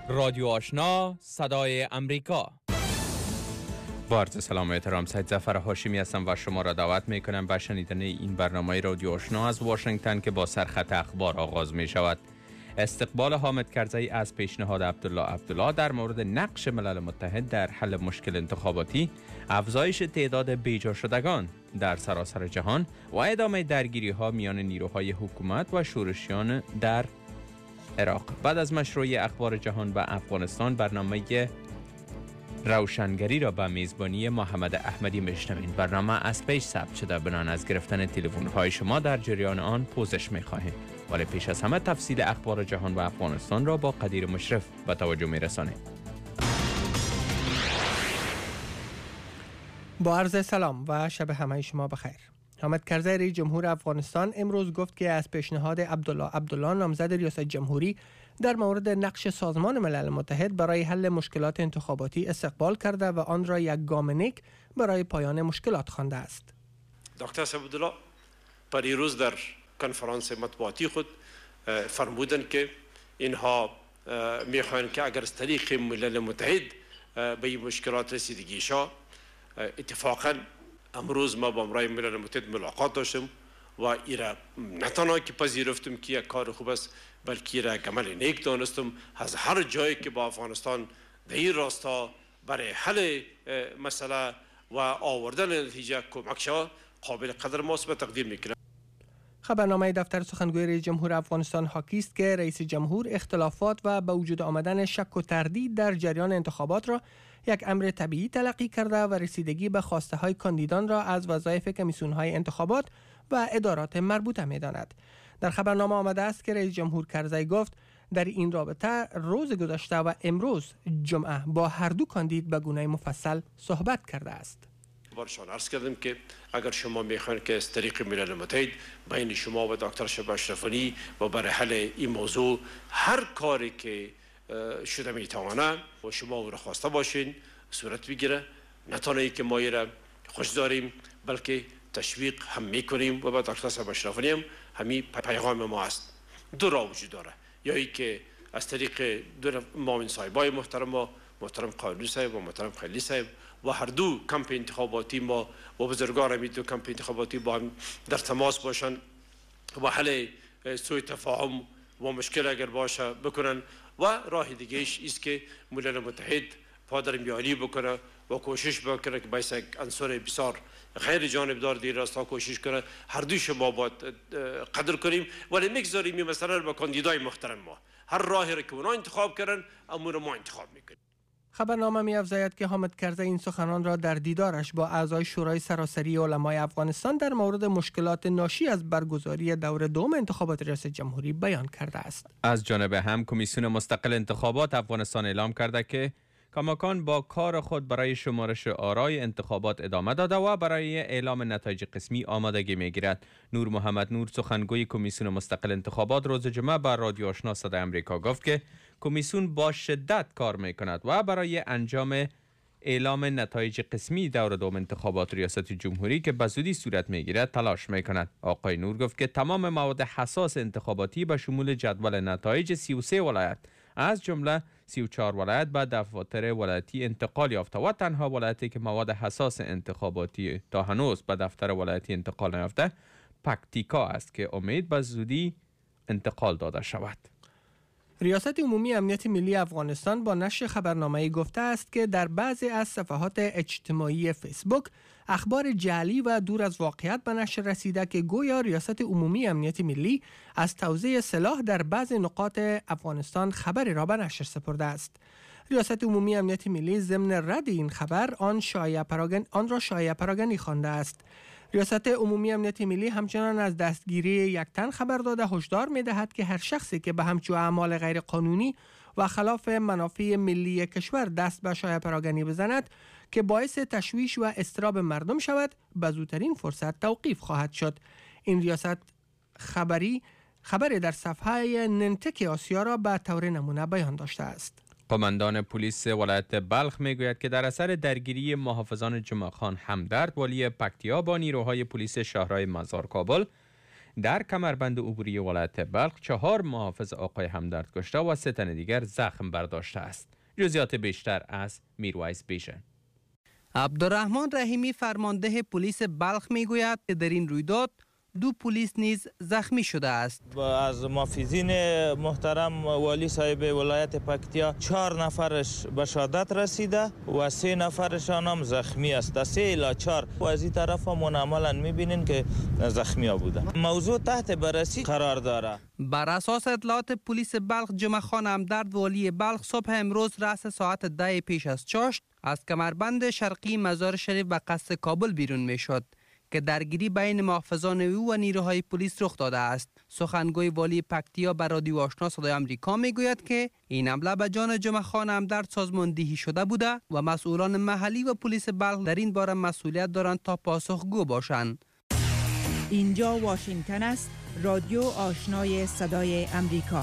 رادیو آشنا صدای امریکا. با عرض سلام و احترام، سید ظفر هاشمی هستم و شما را دعوت می کنم به شنیدن این برنامه رادیو آشنا از واشنگتن که با سرخط اخبار آغاز می شود. استقبال حامد کرزی از پیشنهاد عبدالله در مورد نقش ملل متحد در حل مشکل انتخاباتی، افزایش تعداد بیجا شدگان در سراسر جهان و ادامه درگیری ها میان نیروهای حکومت و شورشیان در عراق. بعد از مشروع اخبار جهان و افغانستان، برنامه روشنگری را به میزبانی محمد احمدی میشنوید. برنامه از پیش ثبت شده، بنان از گرفتن تلفن های شما در جریان آن پوزش می‌خواهیم. ولی پیش از همه تفصیل اخبار جهان و افغانستان را با قدیر مشرف به توجه می‌رسانیم. با عرض سلام و شب همه شما بخیر. حامد کرزی رئیس جمهور افغانستان امروز گفت که از پیشنهاد عبدالله نامزد ریاست جمهوری در مورد نقش سازمان ملل متحد برای حل مشکلات انتخاباتی استقبال کرده و آن را یک گام نیک برای پایان مشکلات خوانده است. دکتر عبدالله پریروز در کنفرانس مطبوعاتی خود فرمودند که اینها میخواهند که اگر از طریق ملل متحد به این مشکلات رسیدگی شود. اتفاقا امروز ما با امرای ملل متحد ملاقات داشتم و ایرا نه تنها که پذیرفتم که یک کار خوب است، بلکه ایرا یک عمل نیک دانستم. از هر جایی که با افغانستان در این راستا برای حل مسئله و آوردن نتیجه کمک شود، قابل قدر ماست و تقدیر میکنم. خبرنامه دفتر سخنگوی رئیس جمهور افغانستان حاکی است که رئیس جمهور اختلافات و به وجود آمدن شک و تردید در جریان انتخابات را یک امر طبیعی تلقی کرده و رسیدگی به خواسته های کاندیدان را از وظایف کمیسیون های انتخابات و ادارات مربوطه می داند. در خبرنامه آمده است که رئیس جمهور کرزی گفت در این رابطه روز گذشته و امروز جمعه با هر دو کاندید به گونه مفصل صحبت کرده است. بارشان عرض کردم که اگر شما میخواین که از طریق ملل متحد بین شما و دکتر شبه اشرف علی و برای حل این موضوع هر کاری که شده میتوانه و شما او را خواسته باشین صورت بگیره، نه تنها که ما را خوش داریم بلکه تشویق هم میکنیم و با دکتر شبه اشرف علی هم همین پیغام ما است. دو راه وجود داره، یا ای که از طریق دو معاون صاحبای محترم قانونی صاحب و محترم خلیلی صاحب و هر دو کمپ انتخاباتی ما و بزرگان همی دو کمپ انتخاباتی با هم در تماس باشن و حل سوء تفاهم و مشکل اگر باشه بکنن. و راه دیگهش است که ملل متحد پادر میانی بکنه و کوشش بکنه که باید یک عنصر بسیار غیر جانبدار دیر راستا کوشش کنه. هر دوی شما باید قدر کنیم ولی میگذاریم مثلا با کاندیدای محترم ما هر راهی را که اونا انتخاب کردن امور ما انتخاب میکنیم. خبرنامه می‌افزاید که حامد کرزی این سخنان را در دیدارش با اعضای شورای سراسری علمای افغانستان در مورد مشکلات ناشی از برگزاری دور دوم انتخابات ریاست جمهوری بیان کرده است. از جانب هم کمیسیون مستقل انتخابات افغانستان اعلام کرده که کماکان با کار خود برای شمارش آرای انتخابات ادامه داده و برای اعلام نتایج قسمی آمادگی میگیرد. نور محمد نور سخنگوی کمیسیون مستقل انتخابات روز جمعه بر رادیو آشنا صدای امریکا گفت که کمیسیون با شدت کار میکند و برای انجام اعلام نتایج قسمی دور دوم انتخابات ریاست جمهوری که به زودی صورت میگیرد تلاش میکند. آقای نور گفت که تمام مواد حساس انتخاباتی به شمول جدول نتایج 33 ولایت از جمله 34 ولایت به دفاتر ولایتی انتقال یافته و تنها ولایتی که مواد حساس انتخاباتی تا هنوز به دفتر ولایتی انتقال نیافته پکتیکا است که امید به زودی انتقال داده شود. ریاست عمومی امنیت ملی افغانستان با نشر خبرنامه‌ای گفته است که در بعضی از صفحات اجتماعی فیسبوک اخبار جعلی و دور از واقعیت به نشر رسیده که گویا ریاست عمومی امنیت ملی از توزیع سلاح در بعضی نقاط افغانستان خبری را به نشر سپرده است. ریاست عمومی امنیت ملی ضمن رد این خبر آن را شایعه پراگنی خوانده است. ریاست عمومی امنیت ملی همچنان از دستگیری یک تن خبر داده هشدار می‌دهد که هر شخصی که به همچون اعمال غیر قانونی و خلاف منافع ملی کشور دست به شایعه پراگنی بزند که باعث تشویش و اضطراب مردم شود به زودترین فرصت توقیف خواهد شد. این ریاست خبری در صفحه ننتک آسیا را به طور نمونه بیان داشته است. قماندان پلیس ولایت بلخ میگوید که در اثر درگیری محافظان جمعه خان همدرد والی پکتیا با نیروهای پلیس شهرهای مزار کابل در کمربند عبوری ولایت بلخ 4 محافظ آقای همدرد کشته و 3 تن دیگر زخم برداشته است. جزئیات بیشتر از میرویس بیژن. عبدالرحمن رحیمی فرمانده پلیس بلخ میگوید که در این رویداد 2 پلیس نیز زخمی شده است. از محافظین محترم والی صاحب ولایت پکتیا 4 نفرش به شهادت رسیده و 3 نفرشان هم زخمی است. 3 الی 4 و از این طرف هم عملا میبینین که زخمی ها بوده. موضوع تحت بررسی قرار داره. بر اساس اطلاعات پلیس بلخ، جمعه خان همدرد والی بلخ صبح امروز رأس ساعت 10 پیش از چاشت از کمربند شرقی مزار شریف به قصد کابل بیرون میشد که درگیری بین محافظان او و نیروهای پلیس رخ داده است. سخنگوی والی پکتیا به رادیو آشنا صدای آمریکا میگوید که این حمله به جان جمعه خان همدرد سازماندهی شده بوده و مسئولان محلی و پلیس بلخ در این باره مسئولیت دارند تا پاسخگو باشند. اینجا واشنگتن است، رادیو آشنای صدای آمریکا.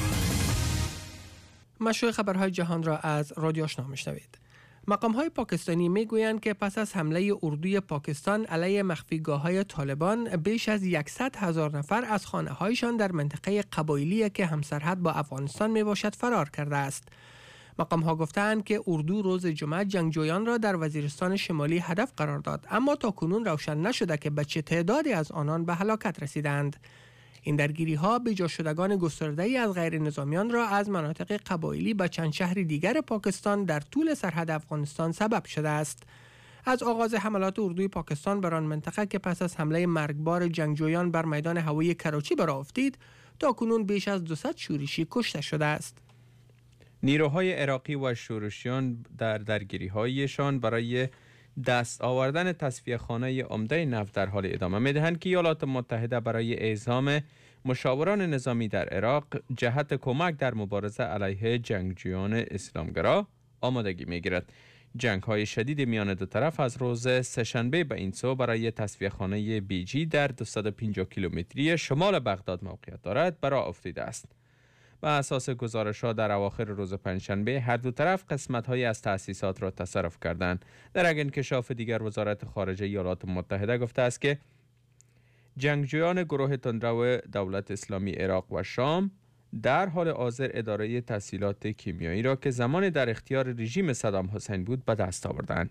مشروع خبرهای جهان را از رادیو آشنا میشنوید. مقام‌های پاکستانی میگویند که پس از حمله اردوی پاکستان علیه مخفیگاه‌های طالبان بیش از 100,000 نفر از خانه‌هایشان در منطقه قبایلی که همسرحد با افغانستان میباشد فرار کرده است. مقام‌ها گفتند که اردو روز جمعه جنگجویان را در وزیرستان شمالی هدف قرار داد، اما تاکنون روشن نشده که به چه تعدادی از آنان به هلاکت رسیدند. این درگیری‌ها به جا شدگان گسترده‌ای از غیر نظامیان را از مناطق قبایلی به چند شهر دیگر پاکستان در طول سرحد افغانستان سبب شده است. از آغاز حملات اردوی پاکستان بر آن منطقه که پس از حمله مرگبار جنگجویان بر میدان هوایی کراچی برآ افتید، تاکنون بیش از 200 شورشی کشته شده است. نیروهای عراقی و شورشیان در درگیری‌هایشان برای دست آوردن تصفیه خانه عمده نفت در حال ادامه می‌دهند که ایالات متحده برای اعزام مشاوران نظامی در عراق جهت کمک در مبارزه علیه جنگجویان اسلامگرا آمادگی می‌گیرد. جنگ‌های شدید میان دو طرف از روز سه‌شنبه به این سو برای تصفیه خانه بیجی در 250 کیلومتری شمال بغداد موقعیت دارد برآ افتیده است. بر اساس گزارش‌ها در اواخر روز پنجشنبه هر دو طرف قسمت‌هایی از تأسیسات را تصرف کردند. در یک انکشاف دیگر وزارت خارجه ایالات متحده گفته است که جنگجویان گروه تندرو دولت اسلامی عراق و شام در حال حاضر اداره تسهیلات کیمیایی را که زمان در اختیار رژیم صدام حسین بود به دست آوردند.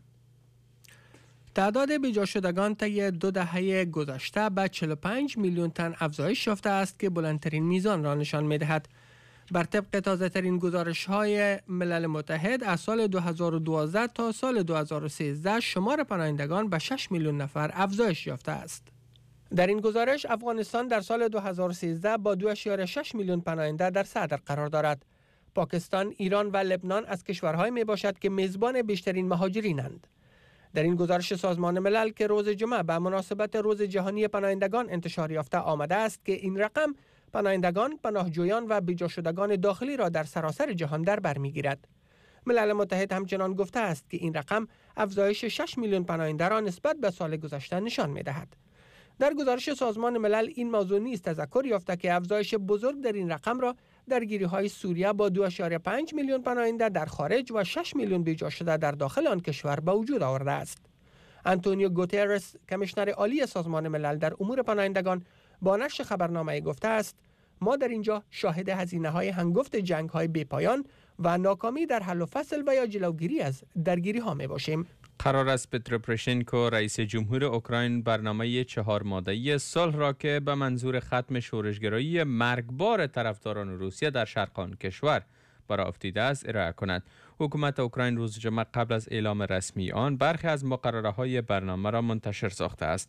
تعداد بی‌جا شدگان طی 2 دهه گذشته به 45 میلیون تن افزایش یافته است که بلندترین میزان را نشان می‌دهد. بر طبق تازه‌ترین گزارش‌های ملل متحد از سال 2012 تا سال 2013 شمار پناهندگان به 6 میلیون نفر افزایش یافته است. در این گزارش افغانستان در سال 2013 با 2.6 میلیون پناهنده در صدر قرار دارد. پاکستان، ایران و لبنان از کشورهای میباشد که میزبان بیشترین مهاجرینند. در این گزارش سازمان ملل که روز جمعه به مناسبت روز جهانی پناهندگان انتشار یافته آمده است که این رقم پناهندگان، پناهجویان و بی‌جا شدگان داخلی را در سراسر جهان در بر می‌گیرد. ملل متحد همچنان گفته است که این رقم افزایش 6 میلیون پناهنده را نسبت به سال گذشته نشان می‌دهد. در گزارش سازمان ملل این موضوع نیز تذکر یافته که افزایش بزرگ در این رقم را درگیری‌های سوریه با 2.5 میلیون پناهنده در خارج و 6 میلیون بی‌جا شده در داخل آن کشور به وجود آورده است. آنتونیو گوترس، کمیشنر عالی سازمان ملل در امور پناهندگان، با نشر خبرنامه گفته است: ما در اینجا شاهد هزینه‌های هنگفت جنگ‌های بی‌پایان و ناکامی در حل و فصل و یا جلوگیری از درگیری‌ها می‌باشیم. قرار است پترو پروشنکو رئیس جمهور اوکراین برنامه 4 ماده‌ای صلح را که به منظور ختم شورشگرایی مرگبار طرفداران روسیه در شرق آن کشور برآ افتیده است ارائه کند. حکومت اوکراین روز جمعه قبل از اعلام رسمی آن برخی از مقرره‌های برنامه را منتشر ساخته است.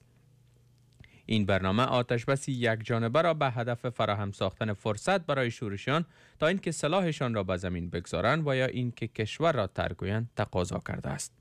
این برنامه آتشبس یک جانبه را به هدف فراهم ساختن فرصت برای شورشیان تا اینکه سلاحشان را به زمین بگذارند و یا اینکه کشور را ترک گویند تقاضا کرده است.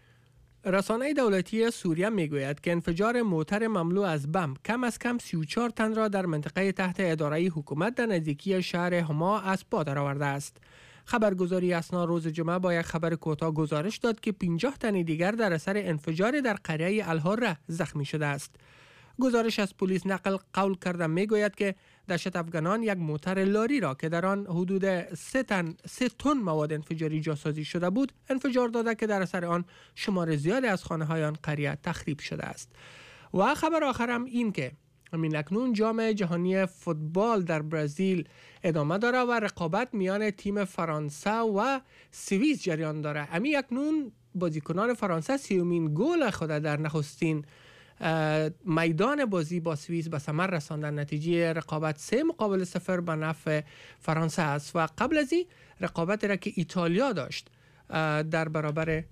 رسانه دولتی سوریه میگوید که انفجار موتر مملو از بمب کم از کم 34 تن را در منطقه تحت اداره حکومت در نزدیکی شهر حما از پا درآورده است. خبرگزاری اسنا روز جمعه با یک خبر کوتاه گزارش داد که 50 تن دیگر در اثر انفجار در قریه الحره زخمی شده است. گزارش از پلیس نقل قول کرده میگوید که دهشت افغانان یک موتر لاری را که در آن حدود 3 تن مواد انفجاری جاسازی شده بود انفجار داده که در اثر آن شمار زیادی از خانه‌های آن قریه تخریب شده است. و خبر آخرم این که همین اکنون جام جهانی فوتبال در برزیل ادامه داره و رقابت میان تیم فرانسه و سوئیس جریان داره. همین اکنون بازیکنان فرانسه 30مین گل خود در نخستین میدان بازی با سوئیس به ثمر رساندن. نتیجه رقابت 3-0 به نفع فرانسه است و قبل از این رقابت را که ایتالیا داشت در برابر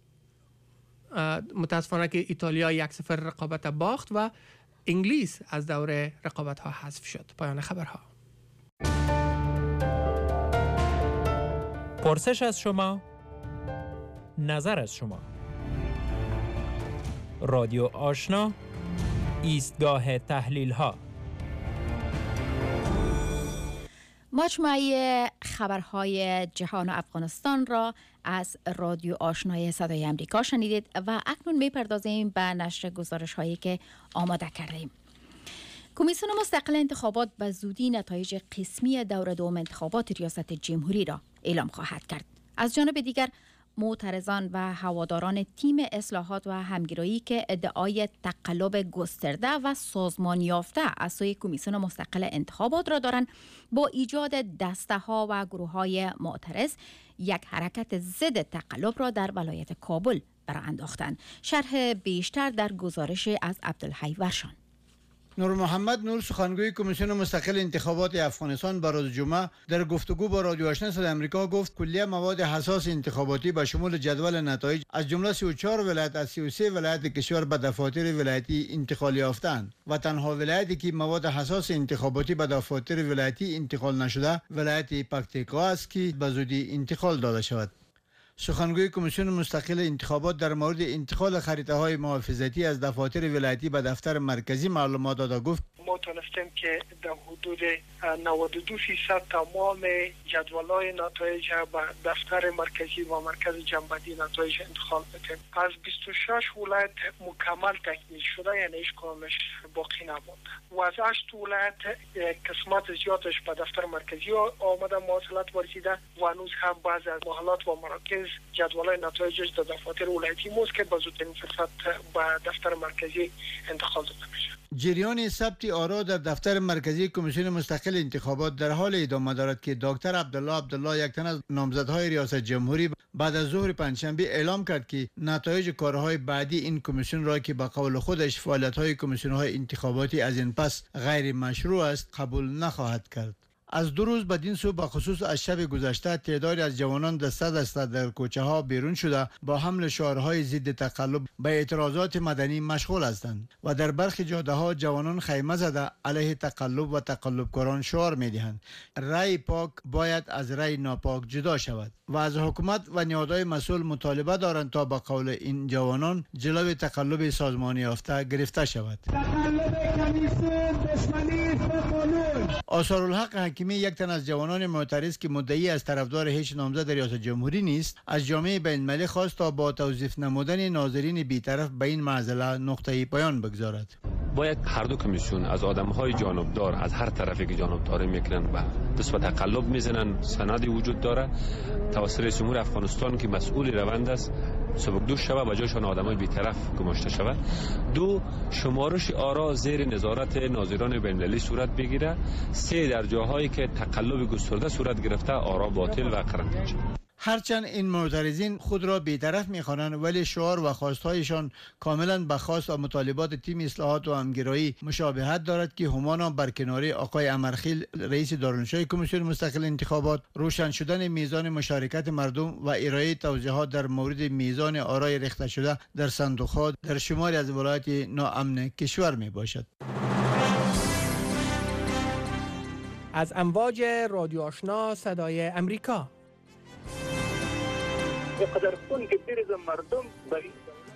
متاسفانه که ایتالیا 1-0 رقابت باخت و انگلیس از دور رقابت ها حذف شد. پایان خبرها. پرسش از شما، نظر از شما. رادیو آشنا، ایستگاه تحلیل ها. مجموعه خبرهای جهان و افغانستان را از رادیو آشنای صدای امریکا شنیدید و اکنون میپردازیم به نشر گزارش هایی که آماده کردیم. کمیسیون مستقل انتخابات به زودی نتایج قسمی دور دوم انتخابات ریاست جمهوری را اعلام خواهد کرد. از جانب دیگر معترضان و هواداران تیم اصلاحات و همگرایی که ادعای تقلب گسترده و سازمان یافته از سوی کمیسیون مستقل انتخابات را دارند، با ایجاد دسته‌ها و گروه‌های معترض یک حرکت ضد تقلب را در ولایت کابل برآ انداختند. شرح بیشتر در گزارش از عبدالحی ورشان. نور محمد نور، سخنگوی کمیسیون مستقل انتخابات افغانستان، بر روز جمعه در گفتگو با رادیو آشنا صدای امریکا گفت کلیه مواد حساس انتخاباتی به شمول جدول نتایج از جمله 34 ولایت از 33 ولایت کشور به دفاتر ولایتی انتقال یافتند و تنها ولایتی که مواد حساس انتخاباتی به دفاتر ولایتی انتقال نشده ولایت پکتیکا است که به زودی انتقال داده شود. سخنگوی کمیسیون مستقل انتخابات در مورد انتقال خریطه‌های محافظتی از دفاتر ولایتی به دفتر مرکزی معلومات داد. گفت ما تونستیم که در حدود 92% تمام جدول‌های نتایج به دفتر مرکزی و مرکز جنبندی نتایج انتقال بدیم. از 26 ولایت مکمل تکمیل شده، یعنی هیچ کدامش باقی نمونده و از 8 ولایت قسمت زیادش به دفتر مرکزی آمده مواصلات ورزیده و هنوز هم بعضی از محلات و مراکز جدول‌های نتایجش در دفاتر ولایتی موست که با زودترین فرصت به دفتر مرکزی انتقال داده میشه. جریان ثبت آرا در دفتر مرکزی کمیسیون مستقل انتخابات در حال ادامه دارد که دکتر عبدالله یک تن از نامزدهای ریاست جمهوری بعد از ظهر پنجشنبه اعلام کرد که نتایج کارهای بعدی این کمیسیون را که به قول خودش فعالیت‌های کمیسیون‌های انتخاباتی از این پس غیر مشروع است قبول نخواهد کرد. از 2 روز بدین سو به خصوص از شب گذشته تعدادی از جوانان دسته در کوچه ها بیرون شده با حمل شعارهای ضد تقلب به اعتراضات مدنی مشغول هستند و در برخی جاده ها جوانان خیمه زده علیه تقلب و تقلبکاران شعار می‌دهند رأی پاک باید از رأی ناپاک جدا شود و از حکومت و نهادهای مسئول مطالبه دارند تا به قول این جوانان جلوی تقلب سازمانی یافته گرفته شود. تقلب کمیسیون دشمنی است با قانون. آثارالحق حکیمی، یک تن از جوانان معترض که مدعی از طرفدار هیچ نامزد ریاست جمهوری نیست، از جامعه بین‌المللی خواست تا با توظیف نمودن ناظرین بی‌طرف به این معضله نقطه پایان بگذارد. باید هر دو کمیسیون از آدم‌های جانبدار از هر طرفی که جانبداری میکنن و دست به تقلب میزنن سندی وجود داره. توسط رئیس جمهور افغانستان که مسئول روند است سبکدوش شود و جایشان آدمای بی‌طرف گماشته شود. 2 شمارش آرا زیر نظارت ناظران بین‌المللی صورت بگیره. 3 در جاهایی که تقلب گسترده صورت گرفته آرا باطل و قرنطینه شود. هرچند این معترضین خود را بی‌طرف می‌خوانند ولی شعار و خواست‌هایشان کاملاً به خواست و مطالبات تیم اصلاحات و همگرایی مشابهت دارد که همانا برکناری آقای امرخیل رئیس دارالانشای کمیسیون مستقل انتخابات، روشن شدن میزان مشارکت مردم و ارائه توضیحات در مورد میزان آرای ریخته شده در صندوق‌ها در شماری از ولایات ناامن کشور میباشد. از امواج رادیو آشنا صدای امریکا. قدر خون که بریزه مردم برای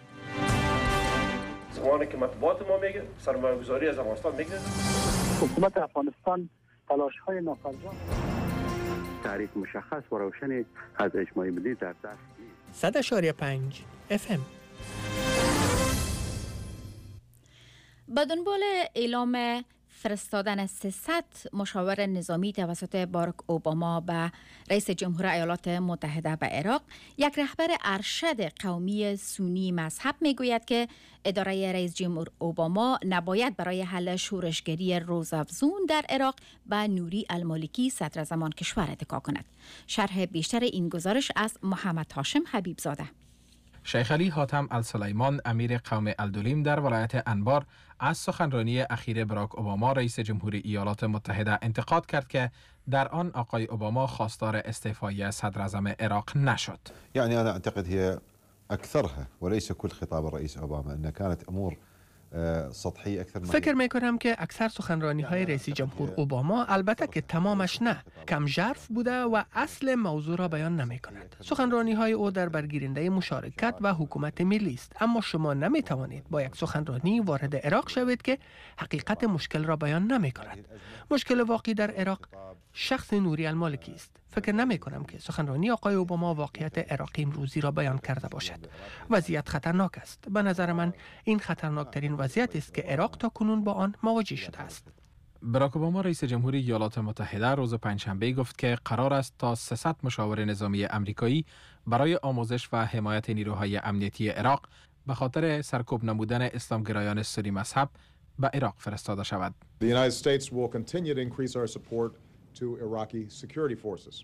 زمانی که مطبوعات ما میگه سرمایه‌گذاری از افغانستان میگه حکومت افغانستان تلاش‌های نافرجام تعریف مشخص و روشن از اجماع ملی در دست نیست. 100.5 FM. به دنبال اعلام فرستادن 300 مشاور نظامی توسط باراک اوباما به رئیس جمهور ایالات متحده به عراق، یک رهبر ارشد قومی سنی مذهب میگوید که اداره رئیس جمهور اوباما نباید برای حل شورشگری روزافزون در عراق به نوری المالکی صدراعظم کشور اتکا کند. شرح بیشتر این گزارش از محمد هاشم حبیب زاده. شیخ علی حاتم السلیمان امیر قوم الدولیم در ولایت انبار از سخنرانی اخیر باراک اوباما رئیس جمهوری ایالات متحده انتقاد کرد که در آن آقای اوباما خواستار استعفای صدراعظم عراق نشد. يعني انا اعتقد هي اكثرها وليس كل خطاب الرئيس اوباما انها كانت امور سطحی اکثر. فکر میکنم که اکثر سخنرانی های رئیس جمهور اوباما، البته که تمامش نه، کم ژرف بوده و اصل موضوع را بیان نمی کند. سخنرانی های او در برگیرنده مشارکت و حکومت ملی است، اما شما نمی توانید با یک سخنرانی وارد عراق شوید که حقیقت مشکل را بیان نمی کند. مشکل واقعی در عراق شخص نوری المالکی است. فکر نمی کنم که سخنرانی آقای اوباما واقعیت عراقی امروزی را بیان کرده باشد. وضعیت خطرناک است. به نظر من این خطرناکترین وضعیت است که عراق تا کنون با آن مواجه شده است. باراک اوباما رئیس جمهوری ایالات متحده روز پنجشنبه گفت که قرار است تا 300 مشاور نظامی آمریکایی برای آموزش و حمایت نیروهای امنیتی عراق به خاطر سرکوب نمودن اسلامگرایان سنی مذهب به عراق فرستاده شود. The United States will continue to increase our support to Iraqi security forces.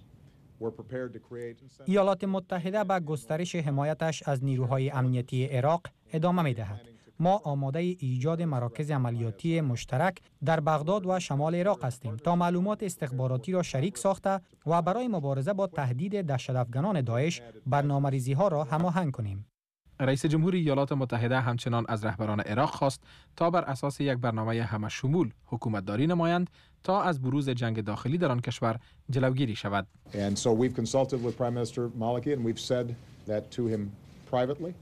ایالات متحده به گسترش حمایتش از نیروهای امنیتی عراق ادامه می‌دهد. ما آماده ایجاد مراکز عملیاتی مشترک در بغداد و شمال عراق هستیم تا معلومات استخباراتی را شریک ساخته و برای مبارزه با تهدید دهشت‌افکنان داعش برنامه‌ریزی‌ها را هماهنگ کنیم. رئیس جمهوری ایالات متحده همچنان از رهبران عراق خواست تا بر اساس یک برنامه همه‌شمول حکومتداری نمایند تا از بروز جنگ داخلی در آن کشور جلوگیری شود. And so we've consulted with Prime Minister Maliki and we've said that to him privately.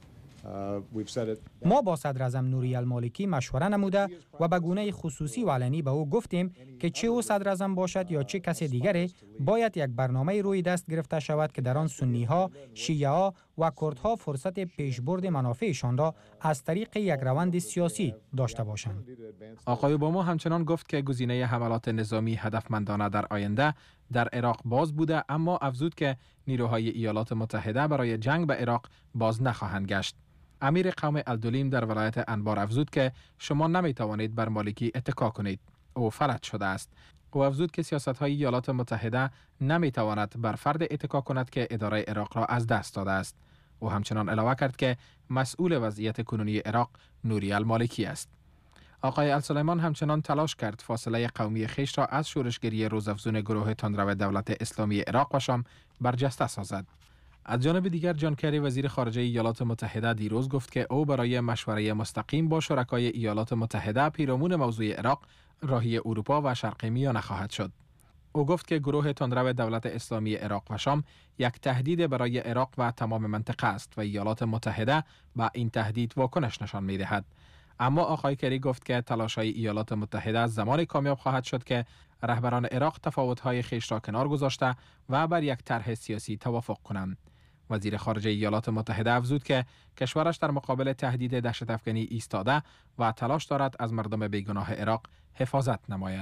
ما با صدراعظم نوری المالکی مشوره نموده و به گونه خصوصی و علنی به او گفتیم که چه او صدراعظم باشد یا چه کسی دیگری باید یک برنامه روی دست گرفته شود که در آن سنی ها، شیعه ها و کردها فرصت پیشبرد منافعشان را از طریق یک روند سیاسی داشته باشند. آقای اوباما همچنان گفت که گزینه حملات نظامی هدفمندانه در آینده در عراق باز بوده، اما افزود که نیروهای ایالات متحده برای جنگ به عراق باز نخواهند گشت. امیر قوم الدولیم در ولایت انبار افزود که شما نمی توانید بر مالکی اتکا کنید. او فلج شده است. او افزود که سیاست‌های ایالات متحده نمی تواند بر فرد اتکا کند که اداره عراق را از دست داده است. او همچنان علاوه کرد که مسئول وضعیت کنونی عراق نوری المالکی است. آقای السلیمان همچنان تلاش کرد فاصله قومی خویش را از شورشگری روزافزون گروه تندرو دولت اسلامی عراق و شام برجسته سازد. از جانب دیگر جان کری وزیر خارجه ایالات متحده دیروز گفت که او برای مشوره مستقیم با شرکای ایالات متحده پیرامون موضوع عراق راهی اروپا و شرق میانه خواهد شد. او گفت که گروه تندرو دولت اسلامی عراق و شام یک تهدید برای عراق و تمام منطقه است و ایالات متحده با این تهدید واکنش نشان می‌دهد. اما آقای کری گفت که تلاش‌های ایالات متحده زمان کامیاب خواهد شد که رهبران عراق تفاوت‌های خویش را کنار گذاشته و بر یک طرح سیاسی توافق کنند. وزیر خارجه ایالات متحده افزود که کشورش در مقابل تهدید دهشت‌افکنی ایستاده و تلاش دارد از مردم بیگناه عراق حفاظت نماید.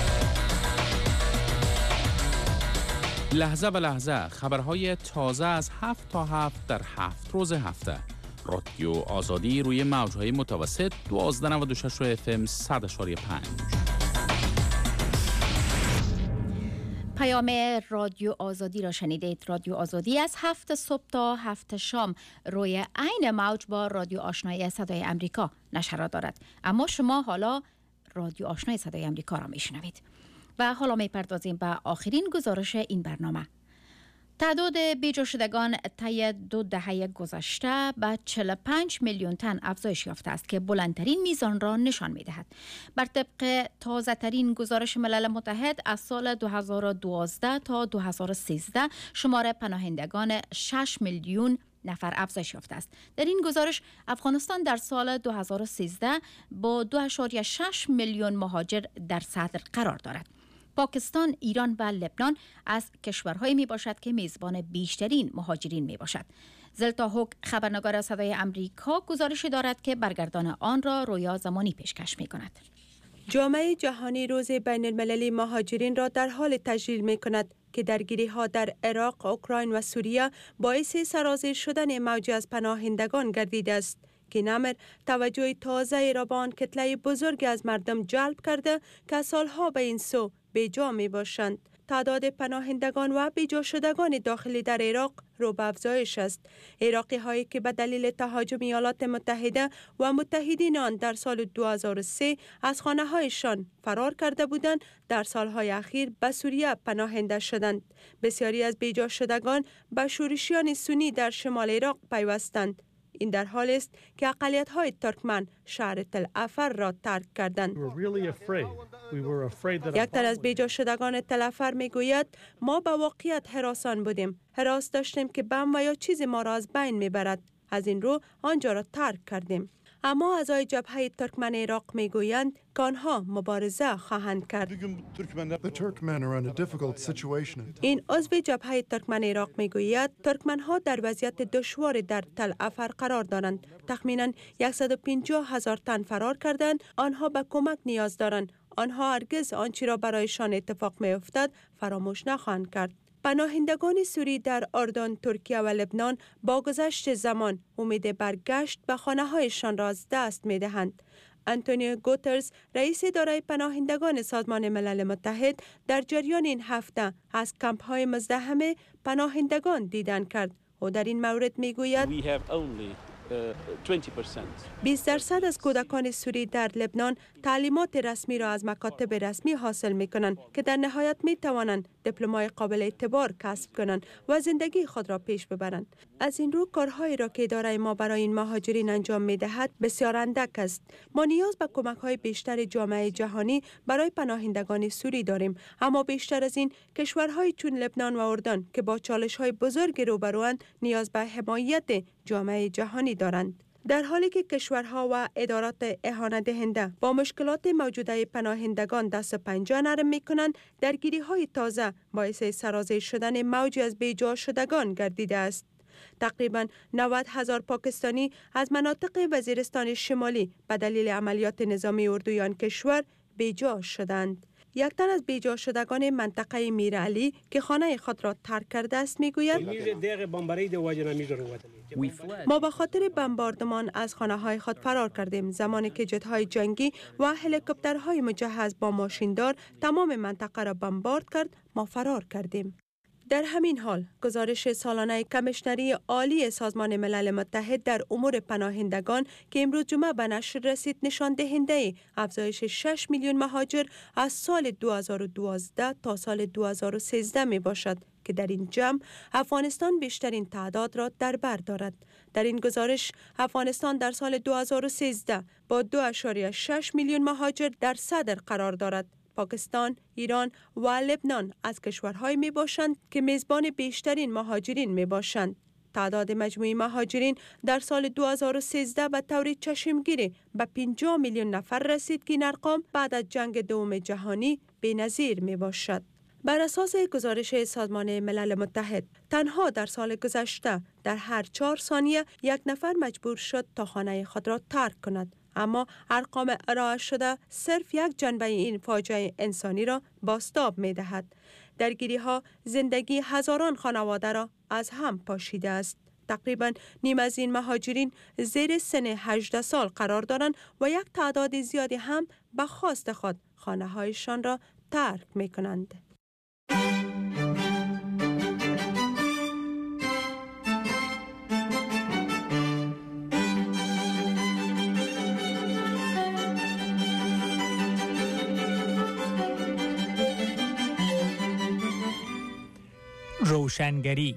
لحظه به لحظه خبرهای تازه از 7 تا 7 در 7 روز هفته. رادیو آزادی روی موج‌های متوسط 1296 FM 100.5. پیام رادیو آزادی را شنیدید. رادیو آزادی از 7 صبح تا 7 شام روی عین موج با رادیو آشنای صدای امریکا نشر دارد. اما شما حالا رادیو آشنای صدای امریکا را میشنوید. و حالا میپردازیم به آخرین گزارش این برنامه. تعداد بیجا شدگان طی 2 دهه گذشته به 45 میلیون تن افزایش یافته است که بلندترین میزان را نشان می‌دهد. بر طبق تازه‌ترین گزارش ملل متحد از سال 2012 تا 2013 شمار پناهندگان 6 میلیون نفر افزایش یافته است. در این گزارش افغانستان در سال 2013 با 2.6 میلیون مهاجر در صدر قرار دارد. پاکستان، ایران و لبنان از کشورهایی می باشد که میزبان بیشترین مهاجرین می باشد. زلتا هوک، خبرنگار صدای امریکا، گزارش دارد که برگردان آن را رویا زمانی پیشکش می کند. جامعه جهانی روز بین المللی مهاجرین را در حال تجلیل می کند که درگیری ها در عراق، اوکراین و سوریه باعث سرازیر شدن موجی از پناهندگان گردیده است که نمر توجه تازه را به آن کتله بزرگ از مردم جلب کرده که سالها به این سو بیجا می باشند. تعداد پناهندگان و بیجا شدگان داخلی در عراق رو به افزایش است. عراقی هایی که به دلیل تهاجم ایالات متحده و متحدین آن در سال 2003 از خانه هایشان فرار کرده بودند، در سالهای اخیر به سوریه پناهنده شدند. بسیاری از بیجا شدگان به شورشیان سنی در شمال عراق پیوستند. این در حال است که اقلیت‌های ترکمن شهر تل افر را ترک کردند. یک تن از بیجا شدگان تل افر میگوید ما به واقعیت هراسان بودیم. هراس داشتیم که بم و یا چیزی ما را از بین میبرد. از این رو آنجا را ترک کردیم. اما اعضای جبهه ترکمن عراق میگویند که آنها مبارزه خواهند کرد. این عضو جبهه ترکمن عراق میگوید ترکمن ها در وضعیت دشوار در تل افر قرار دارند. تخمینا 150,000 تن فرار کردند. آنها به کمک نیاز دارند. آنها هرگز آنچه را برایشان اتفاق میافتد فراموش نخواهند کرد. پناهندگان سوری در اردن، ترکیه و لبنان با گذشت زمان امید برگشت به خانه‌هایشان را از دست می‌دهند. آنتونیو گوترز، رئیس اداره پناهندگان سازمان ملل متحد، در جریان این هفته از کمپ‌های مزدحم پناهندگان دیدن کرد. او در این مورد می‌گوید 20% از کودکان سوری در لبنان تعلیمات رسمی را از مکاتب رسمی حاصل می کنند که در نهایت می توانند دیپلم‌های قابل اعتبار کسب کنند و زندگی خود را پیش ببرند. از این رو کارهایی را که اداره ما برای این مهاجرین انجام می دهد بسیار اندک است. ما نیاز به کمک‌های بیشتر جامعه جهانی برای پناهندگان سوری داریم، اما بیشتر از این کشورهای چون لبنان و اردن که با چالش‌های بزرگ روبروند نیاز به حمایت جامعه جهانی دارند. در حالی که کشورها و ادارات اهانت دهنده با مشکلات موجوده پناهندگان دست پنجه نرم می‌کنند، درگیری‌های تازه باعث سرازیر شدن موجی از بیجا شدگان گردیده است. تقریباً 90,000 پاکستانی از مناطق وزیرستان شمالی به دلیل عملیات نظامی اردوی آن کشور بیجا شدند. یک تن از بیجا شدگان منطقه میر علی که خانه خود را ترک کرده است میگوید ما به خاطر بمباردمان از خانه های خود فرار کردیم. زمانی که جت‌های جنگی و هلیکوپترهای مجهز با ماشیندار تمام منطقه را بمبارد کرد، ما فرار کردیم. در همین حال گزارش سالانه کمیشنری عالی سازمان ملل متحد در امور پناهندگان که امروز جمعه به نشر رسید نشان دهنده افزایش 6 میلیون مهاجر از سال 2012 تا سال 2013 می باشد که در این جمع افغانستان بیشترین تعداد را در بر دارد. در این گزارش افغانستان در سال 2013 با 2.6 میلیون مهاجر در صدر قرار دارد. پاکستان، ایران و لبنان از کشورهایی می باشند که میزبان بیشترین مهاجرین می باشند. تعداد مجموعی مهاجرین در سال 2013 به طور چشمگیری به 50 میلیون نفر رسید که این ارقام بعد از جنگ دوم جهانی بی‌نظیر می باشد. بر اساس گزارش سازمان ملل متحد تنها در سال گذشته در هر 4 ثانیه یک نفر مجبور شد تا خانه خود را ترک کند. اما ارقام ارائه شده صرف یک جنبه این فاجعه انسانی را بازتاب می دهد. درگیری ها زندگی هزاران خانواده را از هم پاشیده است. تقریبا نیم از این مهاجرین زیر سن 18 سال قرار دارند و یک تعداد زیادی هم به خواست خود خانه هایشان را ترک می کنند. روشنگری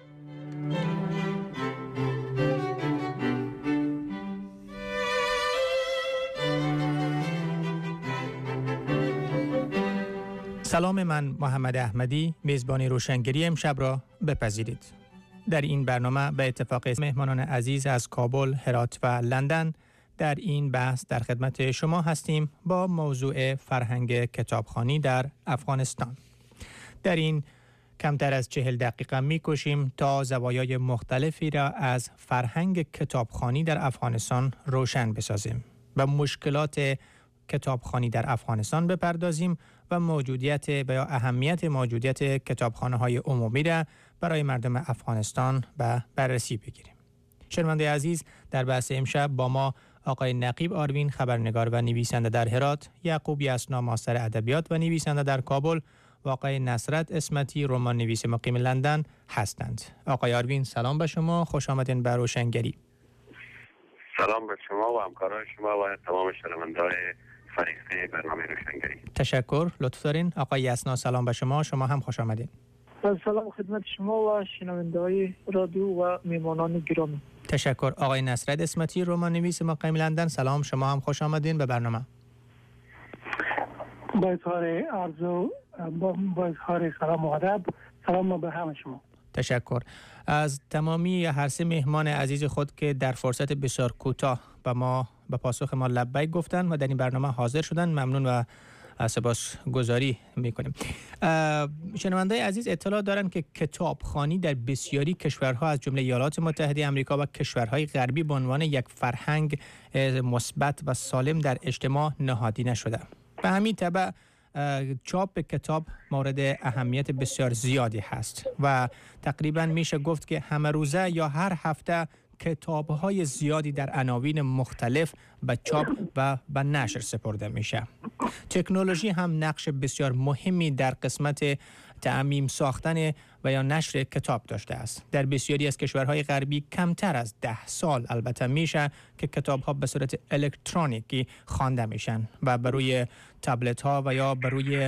سلام، من محمد احمدی میزبان روشنگری امشب را بپذیرید. در این برنامه به اتفاق مهمانان عزیز از کابل، هرات و لندن در این بحث در خدمت شما هستیم با موضوع فرهنگ کتابخوانی در افغانستان. در این کمتر از 40 دقیقه می‌کوشیم تا زوایای مختلفی را از فرهنگ کتابخوانی در افغانستان روشن بسازیم و مشکلات کتابخوانی در افغانستان بپردازیم و موجودیت یا اهمیت موجودیت کتابخانه‌های عمومی را برای مردم افغانستان به بررسی بگیریم. شنونده عزیز، در بحث امشب با ما آقای نقیب آروین، خبرنگار و نویسنده در هرات، یعقوب یسنا، ماستر ادبیات و نویسنده در کابل و آقای نصرت اسمتی، رمان نویس مقیم لندن هستند. آقای آروین، سلام به شما، خوش آمدین به روشنگری. سلام به شما و همکاران شما و تمام شنونده‌های فریقه برنامه روشنگری. تشکر، لطف دارین. آقای یسنا، سلام به شما، شما هم خوش آمدین. سلام خدمت شما و شنونده‌های رادیو و میهمانان گرامی. تشکر. آقای نصرت اسمتی، رمان نویس مقیم لندن، سلام، شما هم خوش آمدین به برنامه. با اظهار عرض و با اظهار سلام و ادب، سلام به همه شما. تشکر از تمامی هر سه مهمان عزیز خود که در فرصت بسیار کوتاه به پاسخ ما لبیک گفتن و در این برنامه حاضر شدن، ممنون و سپاسگزاری میکنیم. شنونده‌های عزیز اطلاع دارند که کتابخوانی در بسیاری کشورها از جمله ایالات متحده آمریکا و کشورهای غربی به عنوان یک فرهنگ مثبت و سالم در اجتماع نهادینه شده. به همین تبع چاپ کتاب مورد اهمیت بسیار زیادی هست و تقریبا میشه گفت که همه روزه یا هر هفته کتاب‌های زیادی در عناوین مختلف به چاپ و به نشر سپرده میشه. تکنولوژی هم نقش بسیار مهمی در قسمت تعمیم ساختن و یا نشر کتاب داشته است. در بسیاری از کشورهای غربی کمتر از 10 سال البته میشه که کتاب‌ها به صورت الکترونیکی خوانده میشن و بر روی تبلت ها و یا بر روی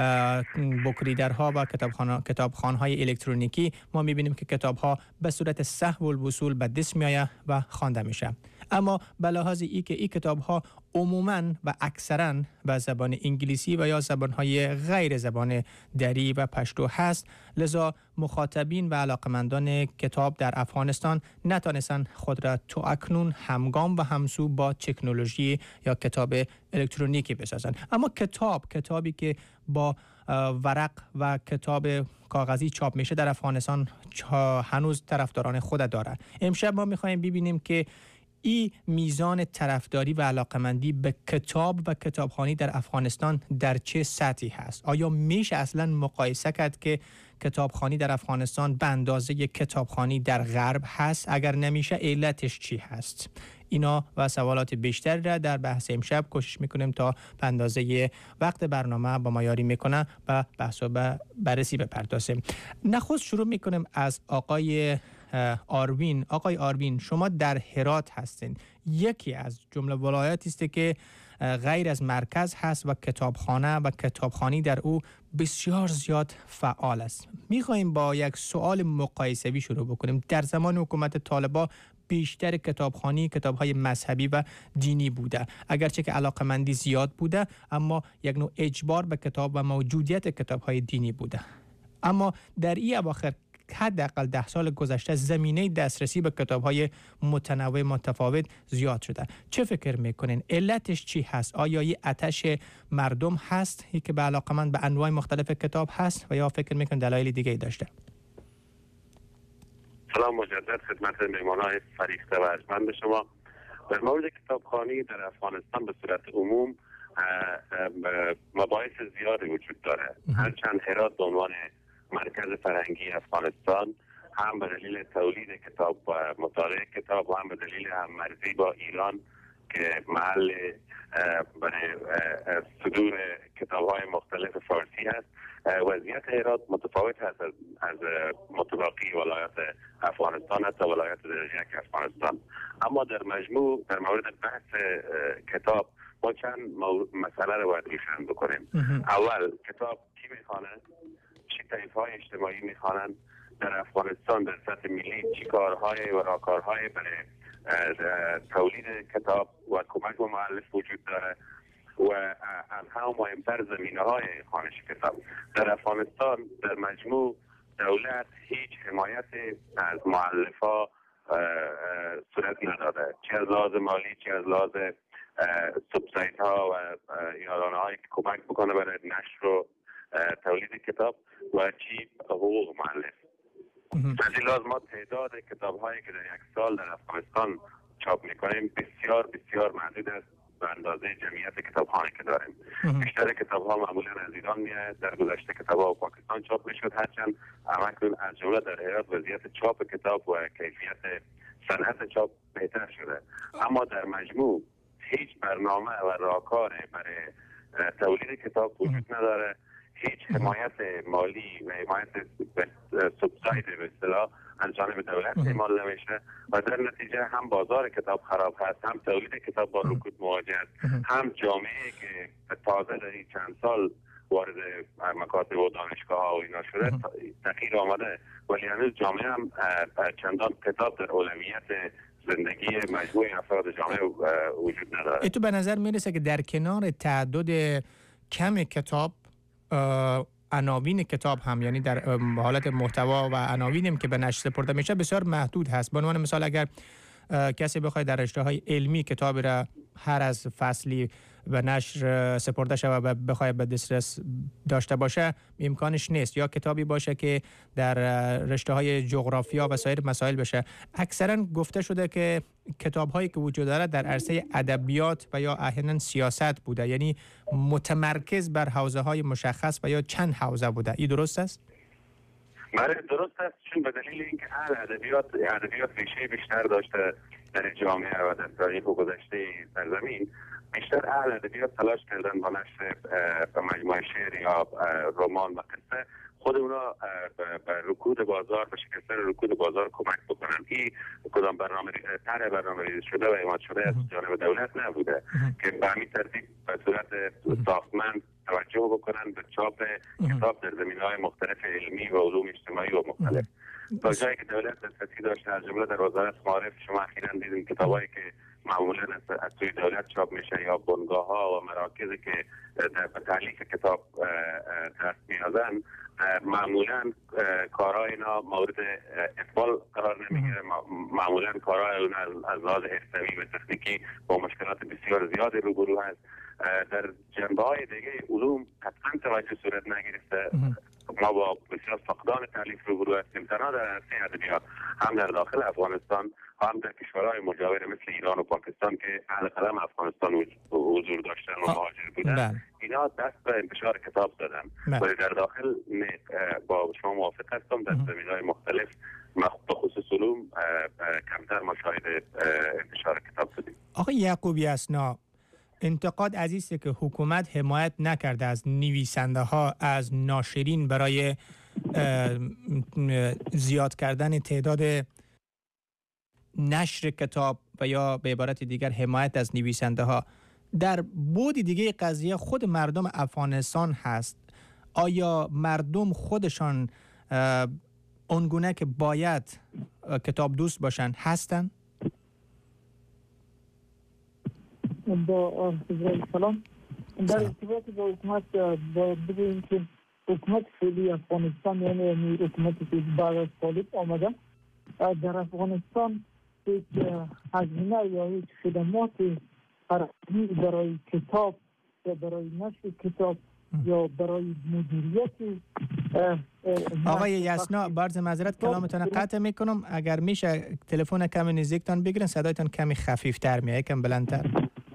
بوک ریدرها و کتابخوان‌های الکترونیکی ما میبینیم که کتاب‌ها به صورت سهل الوصول به دست میآید و خوانده میشه. اما به لحاظ این که این کتاب‌ها عموماً و اکثراً به زبان انگلیسی و یا زبان‌های غیر زبان دری و پشتو هست، لذا مخاطبین و علاقمندان کتاب در افغانستان نتانستند خود را تا اکنون همگام و همسو با تکنولوژی یا کتاب الکترونیکی بسازند. اما کتابی که با ورق و کتاب کاغذی چاپ میشه در افغانستان هنوز طرفداران خود داره. امشب ما می‌خوایم ببینیم که این میزان طرفداری و علاقمندی به کتاب و کتابخوانی در افغانستان در چه سطحی هست؟ آیا میشه اصلا مقایسه کرد که کتابخوانی در افغانستان به اندازه کتابخوانی در غرب هست؟ اگر نمیشه علتش چی هست؟ اینا و سوالات بیشتر را در بحث امشب کوشش میکنیم تا به اندازه وقت برنامه با ما یاری میکنه و بحث و بررسی بپردازیم. نخست شروع میکنیم از آقای آروین. آقای آروین، شما در هرات هستین، یکی از جمله ولایاتی است که غیر از مرکز هست و کتابخانه و کتابخوانی در او بسیار زیاد فعال است. میخواهیم با یک سوال مقایسوی شروع بکنیم. در زمان حکومت طالبان بیشتر کتابخوانی کتاب‌های مذهبی و دینی بوده، اگرچه که علاقمندی زیاد بوده، اما یک نوع اجبار به کتاب و موجودیت کتاب‌های دینی بوده. اما در این اواخر حداقل 10 سال گذشته زمینه دسترسی به کتاب‌های متنوع متفاوت زیاد شده. چه فکر میکنین؟ علتش چی هست؟ آیا این آتش مردم هست که به علاقمند به انواع مختلف کتاب هست و یا فکر میکنین دلایل دیگه داشته؟ سلام مجدد خدمت مهمانان فریقه و ارجمند شما. در مورد کتابخوانی در افغانستان به صورت عموم مباحث زیادی وجود داره. هرچند هرات به عنوان مرکز فرهنگی افغانستان هم به دلیل تولید کتاب و مطالعه کتاب و هم به دلیل هم‌مرزی با ایران که محل برای صدور کتاب‌های مختلف فارسی هست، وضعیت هرات متفاوت هست از متباقی ولایات افغانستان حتی ولایات درجه یک افغانستان. اما در مجموع در مورد بحث کتاب ما چند مسئله رو باید روشن بکنیم. اول کتاب کی میخوانه؟ چه طیف‌های اجتماعی میخوانند؟ در افغانستان در سطح ملی چی کارهای و راهکارهای برای تولید کتاب و کمک به مؤلف وجود داره و از هم مهمتر زمینه‌های خوانش کتاب. در افغانستان در مجموع دولت هیچ حمایت از مؤلفا صورت نداده، چه از لحاظ مالی چه از لحاظ سبسایدها و یارانه‌هایی که کمک بکنه برای نشر و تولید کتاب و چی حقوق مؤلف. از این لحاظ ما تعداد کتاب‌هایی که در یک سال در افغانستان چاپ می‌کنیم بسیار بسیار محدود است به اندازه جمعیت کتابخانه که داریم. بیشتر کتاب‌ها معمولا از ایران میاد. در گذشته کتاب‌ها پاکستان چاپ میشد، هرچند همکنون از جمله در هرات وضعیت چاپ کتاب و کیفیت صنعت چاپ بهتر شده، اما در مجموع هیچ برنامه و راهکار برای تولید کتاب وجود نداره. هیچ حمایت مالی و حمایت سبساید به اصطلاح از جانب دولت اعمال نمیشه و در نتیجه هم بازار کتاب خراب هست، هم تولید کتاب با رکود مواجه است، هم جامعه که تازه در این چند سال وارد مکاتب و دانشگاه ها و اینا شده تغییر آمده، ولی هنوز جامعه هم چندان کتاب در اولویت زندگی مجموعی افراد جامعه وجود نداره. تو به نظر میرسه که در کنار تعدد کم کتاب، عناوین کتاب هم، یعنی در حالت محتوا و عناوینی که به نشر سپرده میشه بسیار محدود هست. به عنوان مثال اگر کسی بخواد در رشته‌های علمی کتاب را هر از فصلی به نشر سپرده شود و بخواد به دسترس داشته باشه امکانش نیست، یا کتابی باشه که در رشته‌های جغرافیا و سایر مسائل بشه. اکثرا گفته شده که کتاب‌هایی که وجود داره در عرصه ادبیات و یا احیانا سیاست بوده، یعنی متمرکز بر حوزه‌های مشخص و یا چند حوزه بوده. این درست است؟ بله درست است، چون به دلیل اینکه اهل ادبیات ریشه بیشتر داشته در جامعه و در تاریخ و گذشته سرزمین، بیشتر اهل ادبیات تلاش کردن با نشر مجموعه شعر یا رمان و قصه خود اونا به رکود بازار، به شکستن رکود بازار کمک بکنن. این کدام برنامه ریزی شده و اعمال شده از جانب دولت نبوده که به همین ترتیب به صورت ساختمند توجه بکنن به چاپ کتاب در زمینه‌های مختلف علمی و علوم اجتماعی و مختلف. تا جایی که دولت دسترسی داشته، از جمله در وزارت معارف شما اخیراً دیدین کتابایی که معمولا از سوی دولت چاپ میشه یا بنگاه‌ها و مراکزی که به تالیف کتاب دست میازن، معمولا کارهای اینا مورد اقبال قرار نمیگیره. معمولا کارهای اون از لحاظ حرفه‌ای و تکنیکی با مشکلات بسیار زیادی روبرو هست. در جنبه‌های دیگه علوم قطعا توجه صورت نگرفته. ما با بسیار فقدان تالیف روبرو هستیم، تنها در عرصه ادبیات، هم در داخل افغانستان هم در کشورهای مجاور مثل ایران و پاکستان که اهل قلم افغانستان حضور داشتن و مهاجر بودن. اینا دست به انتشار کتاب زدن، ولی در داخل با شما موافق هستم در زمینه‌های مختلف به خصوص علوم کمتر مشاهده انتشار کتاب شدیم. آقای یعقوبی اسنا، انتقاد عزیزه که حکومت حمایت نکرده از نویسنده ها، از ناشرین برای زیاد کردن تعداد نشر کتاب و یا به عبارت دیگر حمایت از نویسنده ها. در بعد دیگه قضیه خود مردم افغانستان هست. آیا مردم خودشان اونگونه که باید کتاب دوست باشن هستن؟ با سلام، در ارتباط با حکومت باید بگوییم که حکومت فعلی افغانستان، یعنی حکومتی که بعد از طالب آمده، در افغانستان هیچ هزینه یا هیچ خدمات فرهنگی برای کتاب یا برای نشر کتاب یا برای مدیریت. آقای یسنا، برز معذرت کلامتان قطع میکنم، اگر میشه تلفن کمی نزدیکتان بگیرن، صدایتان کمی خفیفتر میاد، یکم بلندتر.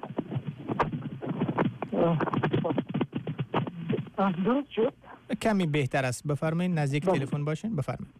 درست شد؟ کمی بهتر است، بفرمایید نزدیک تلفن باشین، بفرمایید.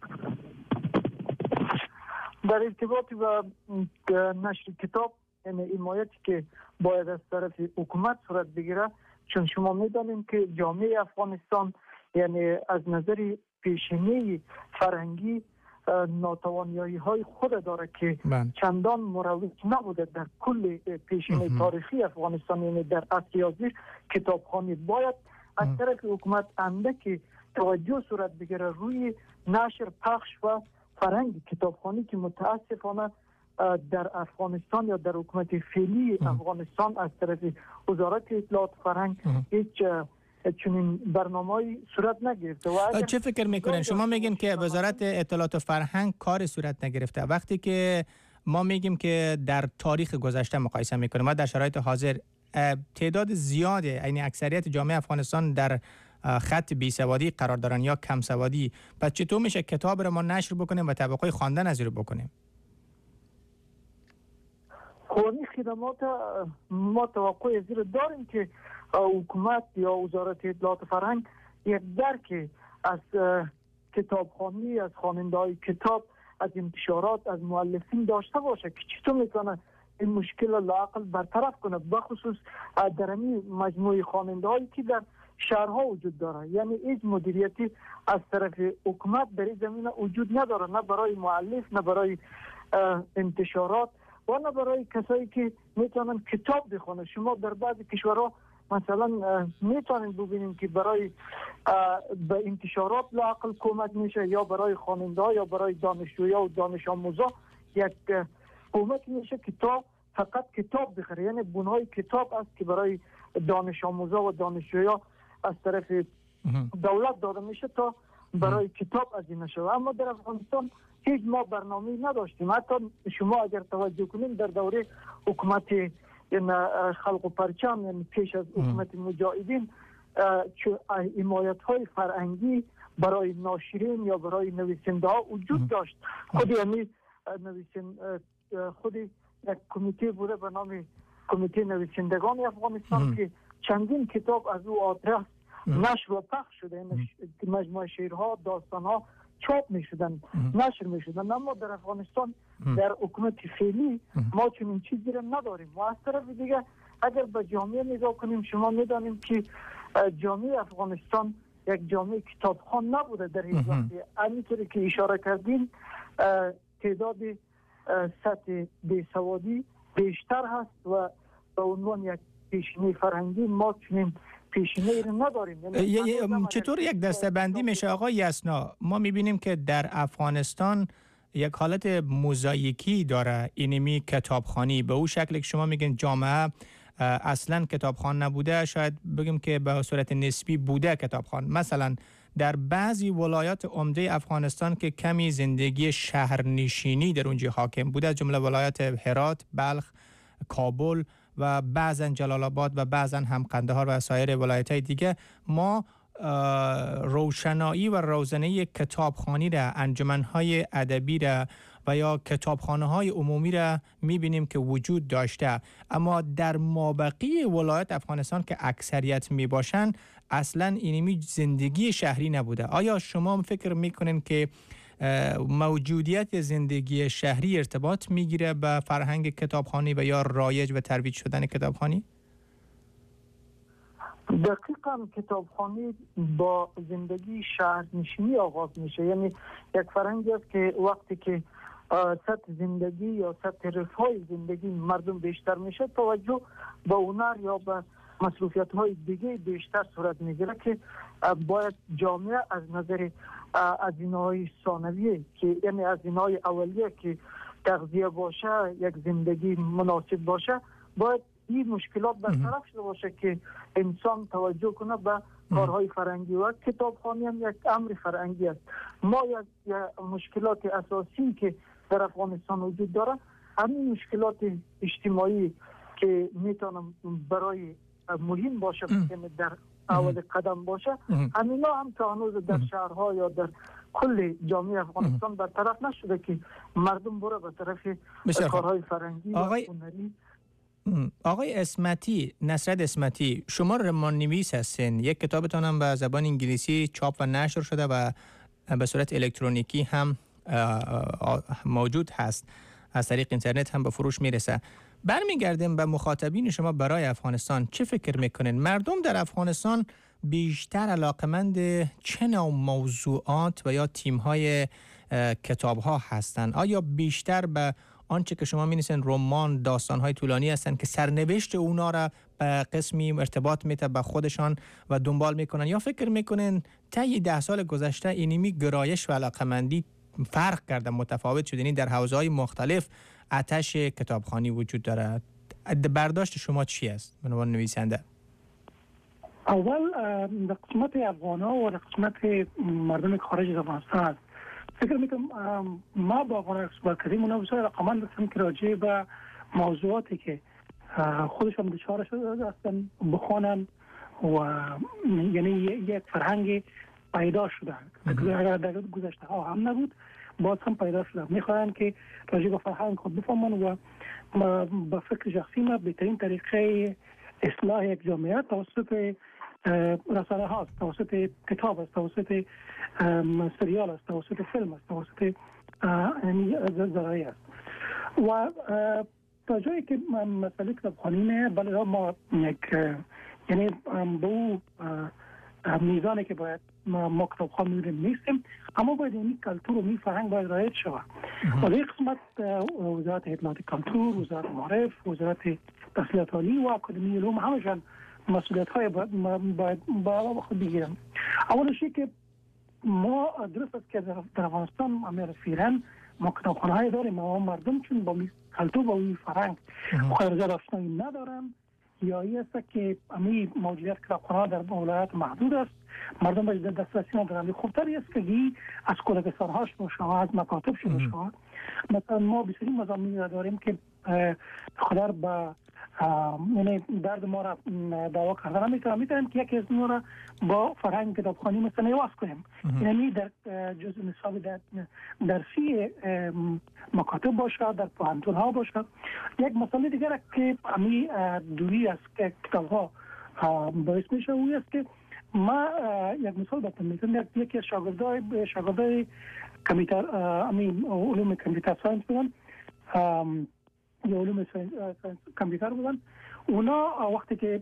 در ارتباط با نشر کتاب، یعنی حمایتی که باید از طرف حکومت صورت بگیره، چون شما میدانیم که جامعه افغانستان یعنی از نظر پیشینه فرهنگی ناتوانیایی های خود داره که چندان مروج نبوده در کل پیشینه تاریخی افغانستان. یعنی در اسیازی کتابخانه باید از طرف حکومت اندکی توجه صورت بگیره روی نشر، پخش و فرهنگ کتابخانه که متاسفانه در افغانستان یا در حکومت فعلی افغانستان از طرف وزارت اطلاعات فرهنگ هیچ چنین برنامه‌ای صورت نگرفته. چه فکر میکنین؟ شما میگین که وزارت اطلاعات و فرهنگ کار صورت نگرفته، وقتی که ما میگیم که در تاریخ گذشته مقایسه میکنیم، ما در شرایط حاضر تعداد زیاده، یعنی اکثریت جامعه افغانستان در خط بیسوادی قرار دارن یا کم سوادی، پس چطور میشه کتاب رو ما نشر بکنیم و طبقه خواندن از رو بکنیم؟ قوانین خدمات ما توقع زیر داریم که حکومت یا وزارت اطلاعات فرهنگ یک درک از کتابخوانی، از خواننده‌های کتاب، از انتشارات، از مؤلفین داشته باشه که چطور میتونه این مشکل لااقل برطرف کنه، بخصوص در این مجموعه خواننده‌هایی که در شهرها وجود داره. یعنی هیچ مدیریتی از طرف حکومت در این زمینه وجود نداره، نه برای مؤلف، نه برای انتشارات و نه برای کسایی که میتونن کتاب بخونه. شما در بعضی کشورها مثلا میتونید ببینید که برای به انتشارات لااقل کمک میشه، یا برای خواننده‌ها یا برای دانشجویا و دانش آموزا یک کمک میشه که تا فقط کتاب بخره. یعنی بنای کتاب است که برای دانش آموزا و دانشجویا از طرف دولت داده میشه تا برای کتاب از این نشه. اما در افغانستان هیچ ما برنامه نداشتیم. حتی شما اگر توجه کنید در دوره حکومت خلق و پرچم، یعنی پیش از حکومت مجاهدین، حمایت های فرهنگی برای ناشرین یا برای نویسنده ها وجود داشت. خود یعنی خود یک کمیته بوده به نام کمیته نویسندگان افغانستان که چندین کتاب از او آدرس نشر و پخش شده. مجموعه شعرها، داستانها چاپ می شدن، نشر می شدن. اما در افغانستان در حکومت فعلی ما چنین چیزی را نداریم. و از طرف دیگه اگر به جامعه نگاه کنیم، شما میدانیم که جامعه افغانستان یک جامعه کتابخوان نبوده در این وقت. همینطوری که اشاره کردین تعداد سطح بیسوادی بیشتر هست و به عنوان یک پیشینه فرهنگی ما چنین پیشینه رو نداریم. چطور یک دسته‌بندی میشه آقای یسنا؟ ما میبینیم که در افغانستان یک حالت موزاییکی داره اینمی کتابخوانی، به اون شکل که شما میگین جامعه اصلا کتابخوان نبوده، شاید بگیم که به صورت نسبی بوده کتابخوان. مثلا در بعضی ولایات عمده افغانستان که کمی زندگی شهرنشینی در اونجا حاکم بوده، از جمله ولایات هرات، بلخ، کابل و بعضا جلال آباد و بعضا هم قندهار و سایر ولایت‌های دیگه، ما روشنایی و روزنه کتابخوانی را، انجمن‌های ادبی را و یا کتابخانه‌های عمومی را می‌بینیم که وجود داشته. اما در مابقی ولایت افغانستان که اکثریت میباشند اصلا اینمی زندگی شهری نبوده. آیا شما فکر میکنین که موجودیت زندگی شهری ارتباط میگیره به فرهنگ کتابخوانی و یا رایج و ترویج شدن کتابخوانی؟ دقیقاً کتابخوانی با زندگی شهرنشینی آغاز میشه. یعنی یک فرهنگی است که وقتی که سطح زندگی یا سطح رفاه زندگی مردم بیشتر میشه، توجه به هنر یا به مصروفیت های دیگه بیشتر صورت میگیره که باید جامعه از نظر هزینه‌های ثانویه که یعنی هزینه‌های اولیه که تغذیه باشه، یک زندگی مناسب باشه، باید این مشکلات برطرف شده باشه که انسان توجه کنه به کارهای فرهنگی و کتابخوانی هم یک امر فرهنگی است. ما یک مشکلات اساسی که در افغانستان وجود داره همین مشکلات اجتماعی که میتونم برای مهم باشه در اول قدم باشه، همینا هم تا هنوز در شهرها یا در کل جامعه افغانستان برطرف نشده که مردم بره به طرف کارهای فرهنگی و هنری. آقای اسمتی، نصرت اسمتی، شما رمان‌نویس هستین. یک کتابتان هم به زبان انگلیسی چاپ و نشر شده و به صورت الکترونیکی هم موجود هست، از طریق اینترنت هم به فروش میرسه. برمیگردیم به مخاطبین شما برای افغانستان. چه فکر میکنین مردم در افغانستان بیشتر علاقمند چه نوع موضوعات و یا تیم‌های کتاب‌ها هستند؟ آیا بیشتر به آنچه که شما می‌نویسین رمان، داستان‌های طولانی هستند که سرنوشت اونا را به قسمی ارتباط میده به خودشان و دنبال میکنن، یا فکر میکنن طی 10 سال گذشته اینمی گرایش و علاقمندی فرق کرده، متفاوت شده، یعنی در حوزه‌های مختلف آتش کتابخوانی وجود داره؟ برداشت شما چی است به عنوان نویسنده؟ اول در قسمت افغان‌ها و در قسمت مردم خارج از افغانستان است. فکر میکنم ما با افغان صحبت کردیم، اونا بسیار علاقه‌مند هستن که راجع به موضوعاتی که خودشان دچار شده هستن بخوانن و یعنی یک فرهنگ پیدا شده. اگر در گذشته ها هم نبود، باز هم پیدا شده. میخواهند که راجع به فرهنگ خود بفهمن و با فکر شخصی ما بهترین طریقه اصلاح یک جامعه توسط رسانه هاست، توسط کتاب است، توسط سریال است، توسط فیلم است، توسط ذرایع است. و تا جایی که مسئله کتابخوانی نه، بله ما یعنی به او میزانی که باید ما کتابخوان می‌بینیم نیستیم، اما باید این کلتور و فرهنگ باید رعایت شود. و در این قسمت وزارت اطلاعات کلتور، وزارت معارف، وزارت تحصیلات عالی و اکادمی علوم همشان مسئولیت‌های باید با خود بگیرن. اولش که ما درست است که در افغانستان امیر فعلا ما کتابخانه‌های داریم، اما مردم چون با کلتور و فرهنگ خیلی زیاد آشنایی ندارن، یا این است که امی موجودیت کتابخانه‌ها در ولایت محدود است، مردم به دسترسی ندارند. خوبتری است که از کلگستان‌ها شروع شود، از مکاتب شروع شود. مثلا ما بسیاری مضامین داریم که خدا به یعنی درد ما را دعوا کردن میتونیم که یکی از اونها را با فرهنگ کتابخوانی مثلا نیواز کنیم. یعنی در جزء نصاب درسی مکاتب باشد، در پوهنتون ها باشد. یک مسئله دیگر که امی دوری از کتاب ها باعث میشه اوی است که ما یک مثال بهتون میزنم. یکی از شاگردای کامپیوتر علوم کامپیوتر ساینس بودن، یا علوم کامپیوتر بودن. اونا وقتی که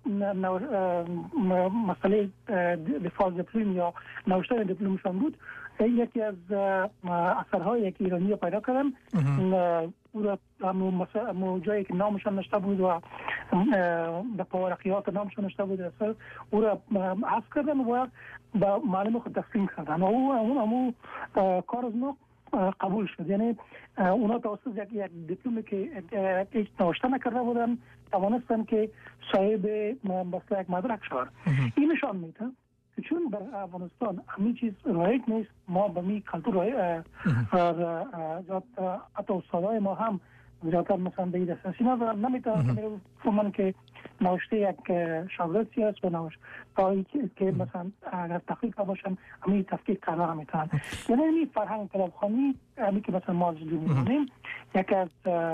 مسئله دفاع دیپلم یا نوشتن دیپلمشان بود، یکی از اثرهای یک ایرانی رو پیدا کردن. او را جایی که نامشان نشته بود و به پاورقیات نامشان نشته بود اثر، او را حذف کردن و به معلم خود تقسیم کردن. اون کار از ما قبول شد. یعنی اونا توسط یک دیپلمی که هیچ نوشته نکرده بودن توانستن که صاحب مثلا یک مدرک شد. این نشان میده چون در افغانستان همین چیز رایج نیست. ما به می کلتور حتی استادای ما هم زیادتر مثلا به این دسترسی ندارن، نمیتونن فهمن که نوشته یک شاگردی است و نوشته که مثلا اگر تحقیق باشن همین تفکیک کردن نمیتونن. یعنی این فرهنگ کتابخوانی همین که مثلا ما جدی می‌بینیم یکی از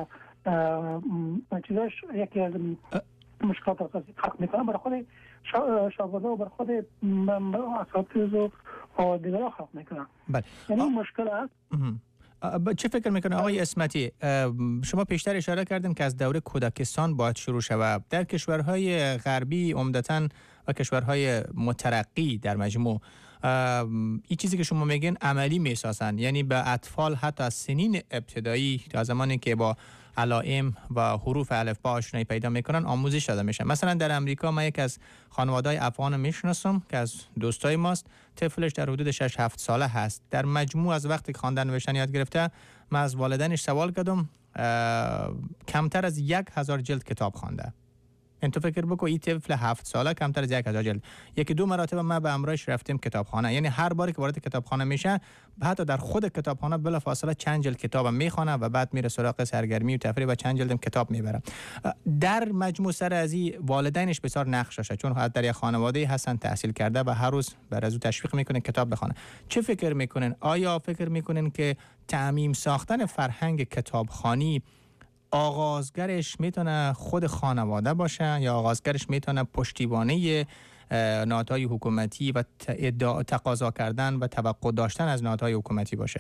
چیزاش، یکی از مشکلات اساسی خلق میکنن برای خود شاگردا و برای خود اساتید و دیگران خلق میکنن. یعنی مشکل است. چه فکر میکنه آقای اسمتی؟ شما پیشتر اشاره کردین که از دوره کودکستان باید شروع شود. در کشورهای غربی عمدتاً و کشورهای مترقی در مجموع این چیزی که شما میگین عملی میسازن، یعنی به اطفال حتی از سنین ابتدایی تا زمانی که با علائم و حروف الفبا آشنایی پیدا میکنن آموزش داده میشن. مثلا در امریکا ما یک از خانواده‌های افغان میشناسم که از دوستای ماست، طفلش در حدود 6-7 ساله هست. در مجموع از وقتی خواندن نوشتن یاد گرفته، من از والدینش سوال کردم کمتر از 1000 جلد کتاب خوانده. انت فکر بکن این طفل 7 ساله کمتر از 1000 جلد. یکی دو مرتبه ما به همراهش رفتیم کتابخانه، یعنی هر باری که وارد کتابخانه میشه حتی در خود کتابخانه بلافاصله چند جلد کتاب میخونه و بعد میره سراغ سرگرمی و تفریح و چند جلدم کتاب میبره. در مجموع سر از این والدینش بسیار نقش داشته، چون در یک خانواده هستن تحصیل کرده و هر روز بر از او تشویق میکنن کتاب بخونه. چه فکر میکنن؟ آیا فکر میکنن که تعمیم ساختن فرهنگ کتابخوانی آغازگرش میتونه خود خانواده باشه یا آغازگرش میتونه پشتیبانی نهادهای حکومتی و تقاضا کردن و توقع داشتن از نهادهای حکومتی باشه؟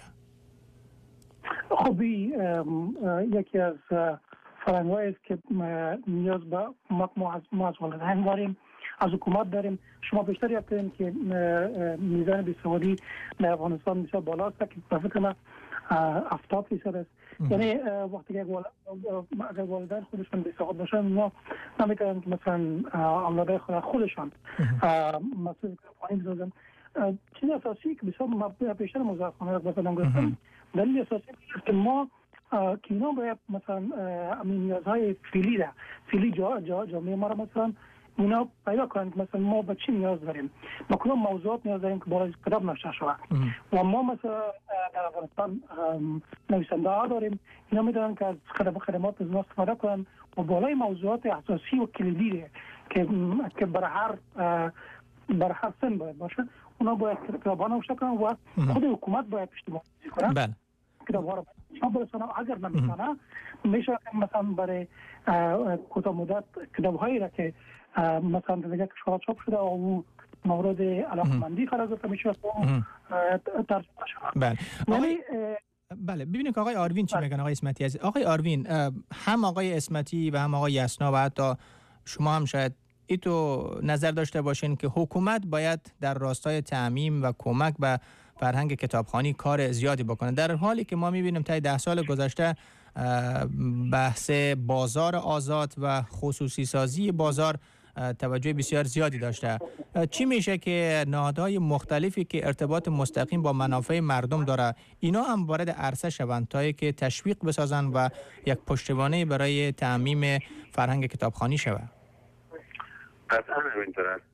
خب یکی از فرهنگ‌هایی است که نیاز به ما از والدین داریم، از حکومت داریم. شما بیشتر یاد کردین که میزان بیسوادی در افغانستان بسیار بالاست که به فکر من 70% است. یعنی وقتی که اگر والدین خودشون بیسواد باشن، ما نمیتونن که مثلا اولادای خودشان مسئول کتابخوانی بسازن. چیز اساسی که بسیار بیشتر مزارخانه بسازن گفتم، دلیل اساسی که ما که اینا باید مثلا نیازهای فعلی جامعه ما را مثلا اینا پیدا کنند. مثلا ما به چی نیاز داریم، ما کدام موضوعات نیاز داریم که برای کتاب نوشته شود. و ما مثلا در افغانستان نویسنده ها داریم، اینا میدونن که از خدمات از ما استفاده کنند و بالای موضوعات اساسی و کلیدی که برای هر سن باید باشه، اونا باید کتاب‌ها نوشته کنند و خود حکومت باید پشتیبانی کنند. کتاب ها را برسانم. اگر نمیتونه میشه مثلا برای کوتاه مدت کتاب هایی را که مثلا در یک کشور چاپ شده او مورد علاقمندی قرار گرفته میشه ترجمه شده. بله ببینید که آقای آروین چی میگن. آقای اسمتی عزیز، آقای آروین، هم آقای اسمتی و هم آقای یسنا و حتی شما هم شاید ایتو نظر داشته باشین که حکومت باید در راستای تعمیم و کمک به فرهنگ کتابخوانی کار زیادی بکنه، در حالی که ما میبینیم تا 10 سال گذشته بحث بازار آزاد و خصوصی سازی بازار توجه بسیار زیادی داشته. چی میشه که نهادهای مختلفی که ارتباط مستقیم با منافع مردم داره اینا هم وارد عرصه شوند تا که تشویق بسازن و یک پشتوانه برای تعمیم فرهنگ کتابخوانی شود؟ قطعا همینطور است.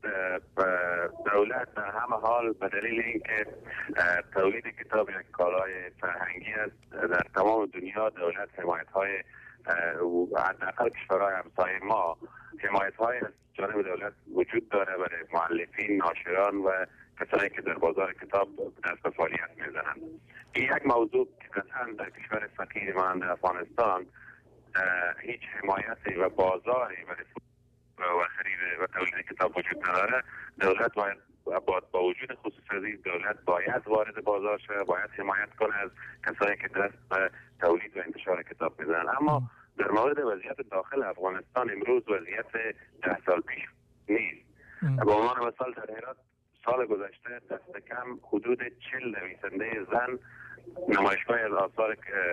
دولت در همه حال به دلیل اینکه تولید کتاب یک کالای فرهنگی است، در تمام دنیا دولت حمایت‌های حداقل کشورهای همسایه ما حمایت‌های از جانب دولت وجود داره برای مؤلفین، ناشران و کسانی که در بازار کتاب دست به فعالیت می‌زنند. این یک موضوع که قطعا در کشور فقیر مانند افغانستان هیچ حمایتی و بازاری برای و خرید و تولید کتاب وجود نداره. دولت با وجود خصوصی دولت باید وارد بازار شه، باید حمایت کنه از کسانی که دست به تولید و انتشار کتاب میزنن. اما در مورد وضعیت داخل افغانستان امروز وضعیت 10 سال پیش نیست. به عنوان مثال در هرات سال گذشته دست کم حدود 40 نویسنده زن نمایشگاه از آثار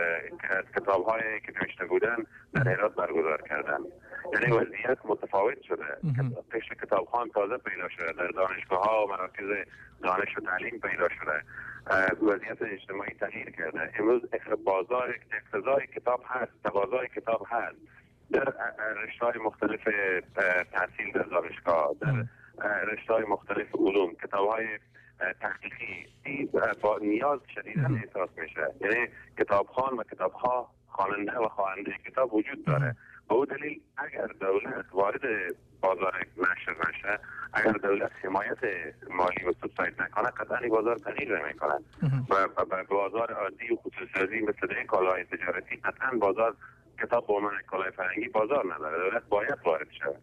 کتاب‌هایی که نوشته بودن در هرات برگزار کردن. یعنی وضعیت متفاوت شده. قشر کتابخوان تازه پیدا شده، در دانشگاه‌ها و مراکز دانش و تعلیم پیدا شده. وضعیت اجتماعی تغییر کرده. امروز بازار اقتضای کتاب هست، تقاضای کتاب هست. در رشته‌های مختلف تحصیل در دانشگاه، در رشته‌های مختلف علوم، کتاب‌های تحقیقی با نیاز شدیداً احساس میشه. یعنی کتابخوان و کتاب‌ها خواننده و خواننده کتاب وجود داره. به او دلیل اگر دولت وارد بازار نشر نشه، اگر دولت حمایت مالی و سوبساید نکنه، قطعاً بازار تغییر نمیکنه و بازار عادی و خصوصی مثل کالای تجارتی قطعاً بازار کتاب به عنوان کالای فرهنگی بازار نداره. دولت باید وارد شه.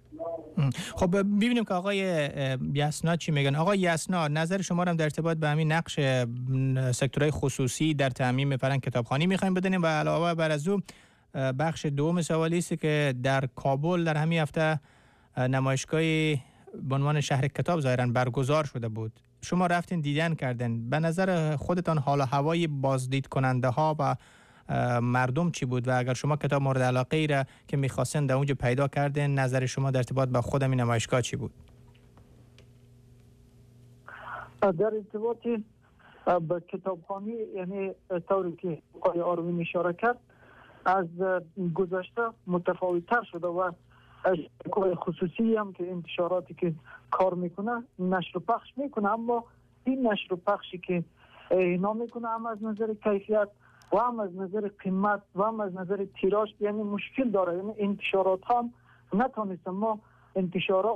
خب ببینیم که آقای یسنا چی میگن. آقای یسنا، نظر شما هم در ارتباط به همین نقش سکتورهای خصوصی در تعمیم فرهنگ کتابخوانی میخوایم بدونیم و علاوه بر از او بخش دوم سوالی است که در کابل در همین هفته نمایشگاهی به عنوان شهر کتاب ظاهراً برگزار شده بود. شما رفتین دیدن کردن، به نظر خودتان حال و هوای بازدید کننده ها و مردم چی بود و اگر شما کتاب مورد علاقه ای را که می‌خواستین در اونجا پیدا کردین، نظر شما در ارتباط با خود این نمایشگاه چی بود؟ در ارتباط با کتابخوانی، یعنی طوری که آقای آروین اشاره کرد، از گذشته متفاوت‌تر شده و شرکای خصوصی هم که انتشاراتی که کار میکنه نشر و پخش میکنه، اما این نشر و پخشی که اینا میکنه هم از نظر کیفیت و هم از نظر قیمت و هم از نظر تیراژ یعنی مشکل داره. یعنی انتشارات هم نتونستم ما انتشارات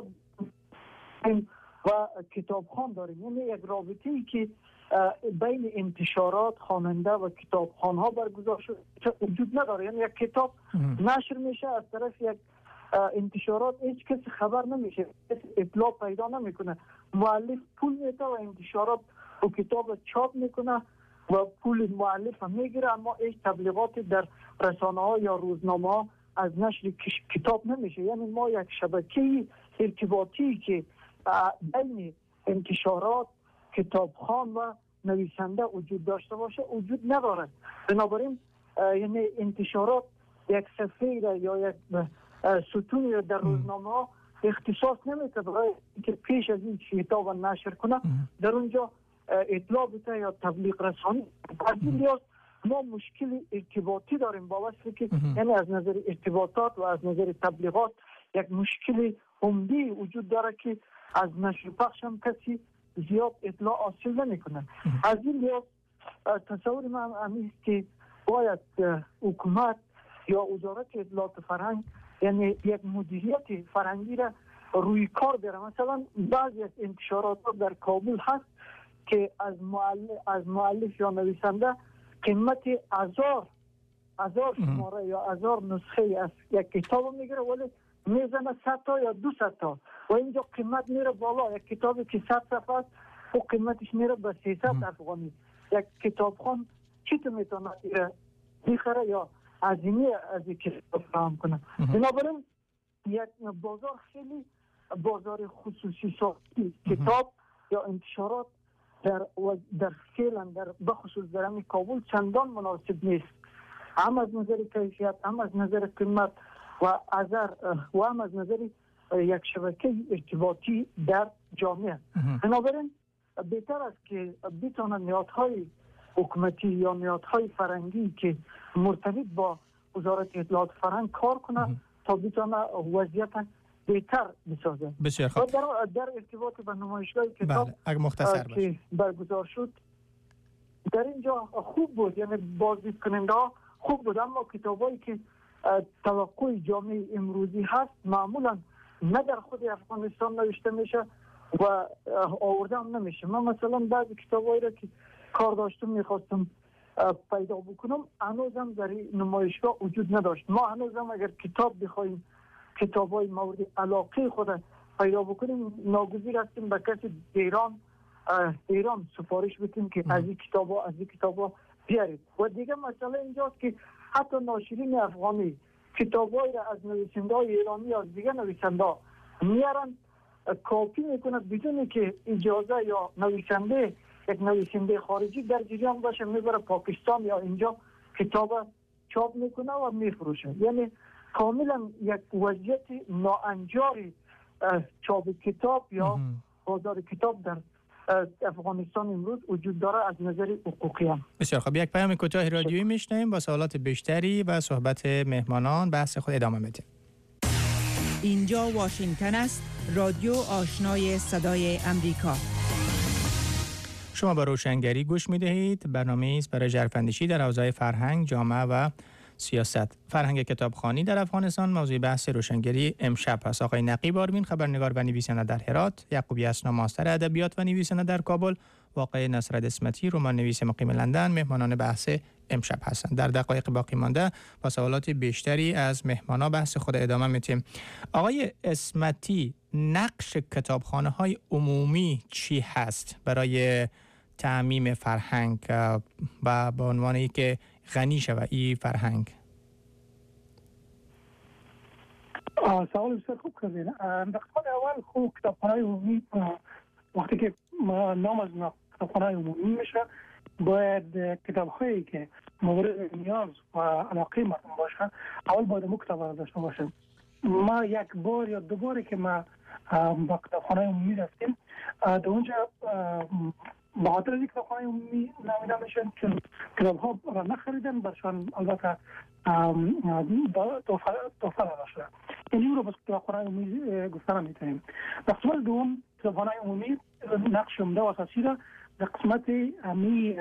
و کتابخوان داریم. یعنی یک رابطه‌ای که بین انتشارات، خواننده و کتابخوان ها برگزار شده وجود نداره. یعنی یک کتاب نشر میشه از طرف یک انتشارات هیچ کسی خبر نمیشه، اطلاع پیدا نمیکنه. مؤلف پول میده و انتشارات و کتاب چاپ میکنه و پول مؤلف هم میگیره، اما هیچ تبلیغاتی در رسانه ها یا روزنامه ها از نشر کتاب نمیشه. یعنی ما یک شبکه ارتباطی که بین انتشارات، کتابخوان و نویسنده وجود داشته باشه وجود نداره. بنابراین یعنی انتشارات یک صفحه را یا یک ستونی را در روزنامه ها اختصاص نمیده برای که پیش از این کتاب نشر کنه در اونجا اطلاع بده یا تبلیغ رسانی. از این لحاظ ما مشکل ارتباطی داریم با وصفی که یعنی از نظر ارتباطات و از نظر تبلیغات یک مشکل عمده وجود داره که از نشر پخش هم کسی زیاد اطلاع حاصل نمیکنه. از این لحاظ تصور من همین است که باید حکومت یا وزارت اطلاعات فرهنگ یعنی یک مدیریت فرهنگی را روی کار بیاره. مثلا بعضی از انتشارات در کابل هست که از مؤلف یا نویسنده قیمت هزار شماره یا 1000 نسخه از یک کتاب میگیره ولی میزنه 100 تا یا 200 تا و اینجا قیمت میره بالا. یک کتابی که 100 صفحه است و قیمتش میره به 300 افغانی. یک کتابخوان چطور میتونه بخره یا هزینه از این کتاب فراهم کنه؟ بنابراین یک بازار خیلی بازار خصوصی ساختی کتاب یا انتشارات در فعلا در بخصوص در همین کابل چندان مناسب نیست، هم از نظر کیفیت، هم از نظر قیمت و هم از نظر یک شبکه ارتباطی در جامعه. بنابراین بهتر است که بتوانند نهادهای حکومتی یا نهادهای فرهنگی که مرتبط با وزارت اطلاعات فرهنگ کار کنند تا بتوانند وضعیت بهتر بسازه. بسیار خوب. در ارتباط با نمایشگاه کتاب که برگزار شد در اینجا خوب بود، یعنی بازدید کننده ها خوب بود، اما کتابایی که توقع جامعه امروزی هست معمولا نه در خود افغانستان نوشته میشه و آورده هم نمیشه. من مثلا بعضی کتابایی را که کار داشتم میخواستم پیدا بکنم هنوزم در نمایشگاه وجود نداشت. ما هنوزم اگر کتاب بخوایم کتابای مورد علاقه خود پیدا بکنیم ناگزیر هستیم به کسی ایران سفارش بدیم که از این کتابا بیارید. و دیگه مسئله اینجاست که حتی ناشرین افغانی کتابایی را از نویسنده‌های ایرانی یا دیگه نویسنده میارن کاپی میکنه بدون که اجازه یا یک نویسنده خارجی در جریان باشه، میبره پاکستان یا اینجا کتاب چاپ میکنه و میفروشه. یعنی کاملا یک وضعیت ناانجاری چاپ کتاب یا بازار کتاب در افغانستان امروز وجود داره از نظر حقوقی هم. بسیار خب، یک پیام کوتاه رادیویی میشنیم با سوالات بیشتری و صحبت مهمانان بحث خود ادامه میدیم. اینجا واشنگتن است، رادیو آشنای صدای امریکا. شما با روشنگری گوش میدهید. برنامه است برای ژرفاندیشی در حوزه فرهنگ، جامعه و سیاست. فرهنگ کتابخوانی در افغانستان موضوع بحث روشنگری امشب است. آقای نقیب آرمین، خبرنگار و نویسنده در هرات، یعقوبی اسنا، ماستر ادبیات و نویسنده در کابل، و آقای نصرت اسمتی، رمان نویس مقیم لندن، مهمانان بحث امشب هستند. در دقایق باقی مانده با سوالات بیشتری از مهمانان بحث خود ادامه میدیم. آقای اسمتی، نقش کتابخانه‌های عمومی چی هست برای تعمیم فرهنگ و به عنوان اینکه غنی شود این فرهنگ؟ سوال بسیار خوب کردین. در قسمت اول خوب کتابخانه‌های عمومی وقتی که نام از کتابخانه‌های عمومی میشه باید کتاب‌هایی که مورد نیاز و علاقه مردم باشه اول باید مو کتاب‌ها داشته باشه. ما یک بار یا دو باری که ما با کتابخانه عمومی رفتیم در اونجا به خاطر اینکه کتابخانه عمومی نامیده میشن که کتاب‌ها را نخریدن برشان البته توفر داشته. این رو بس کتابخانه عمومی گفتن میتونیم. در قسمت دوم کتابخانه عمومی نقش عمده و اساسی را در قسمت امی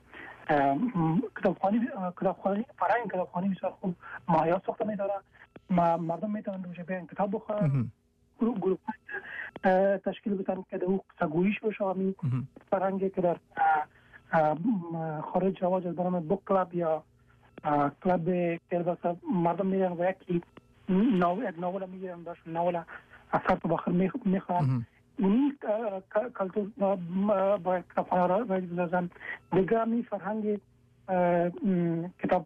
کتابخانه فرهنگ کتابخانه بسیار خوب ماهیات ساخته میداره. مردم میتونن روش بیان کتاب بخورن، گروه تشکیل بدن که در سگویش بشه. همین فرهنگی که در خارج رواج از برنامه بوک کلاب یا کلاب که مردم میرن و یک ناول میگیرن باش ناول اثر تو بخیر میخوان. این کلتور باید کتابخانه را باید بزن. دیگه همین فرهنگ کتاب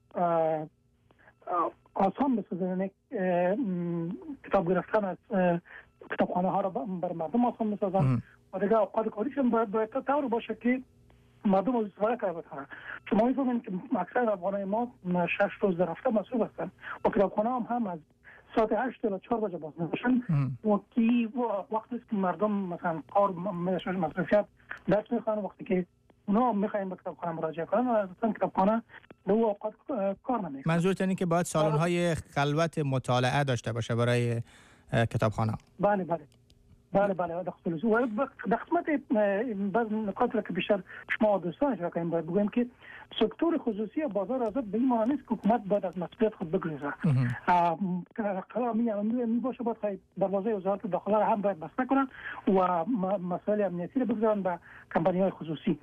آسان بسازن، کتاب گرفتن از کتابخانه ها را بر مردم آسان بسازن و دیگه اوقات کاریشون باید طور باشه که مردم از استفاده کرده بتونن. شما میفهمید که اکثر افغانای ما 6 روز در هفته مصروف هستن و کتابخانه هم از ساعت 8 تا 4 بجه باز میشن و کی وقتی که مردم مثلا کار مصروفیت درس میخوان، وقتی که اونا میخواین به کتابخانه مراجعه کنن و اصلا کتابخانه به او اوقات کار نمیکنه. منظورت اینه که باید سالن‌های خلوت مطالعه داشته باشه برای کتابخانه؟ بله در خصوص و در قسمت بعض نکات را که بیشتر شما دوستان اشاره کردین باید بگویم که سکتور خصوصی بازار آزاد به این معنی است که حکومت باید از مسئولیت خود بگریزه. قرار می باشه باید دروازه وزارت داخله هم باید بسته کنن و مسائل امنیتی را بگذارن به کمپانی‌های خصوصی.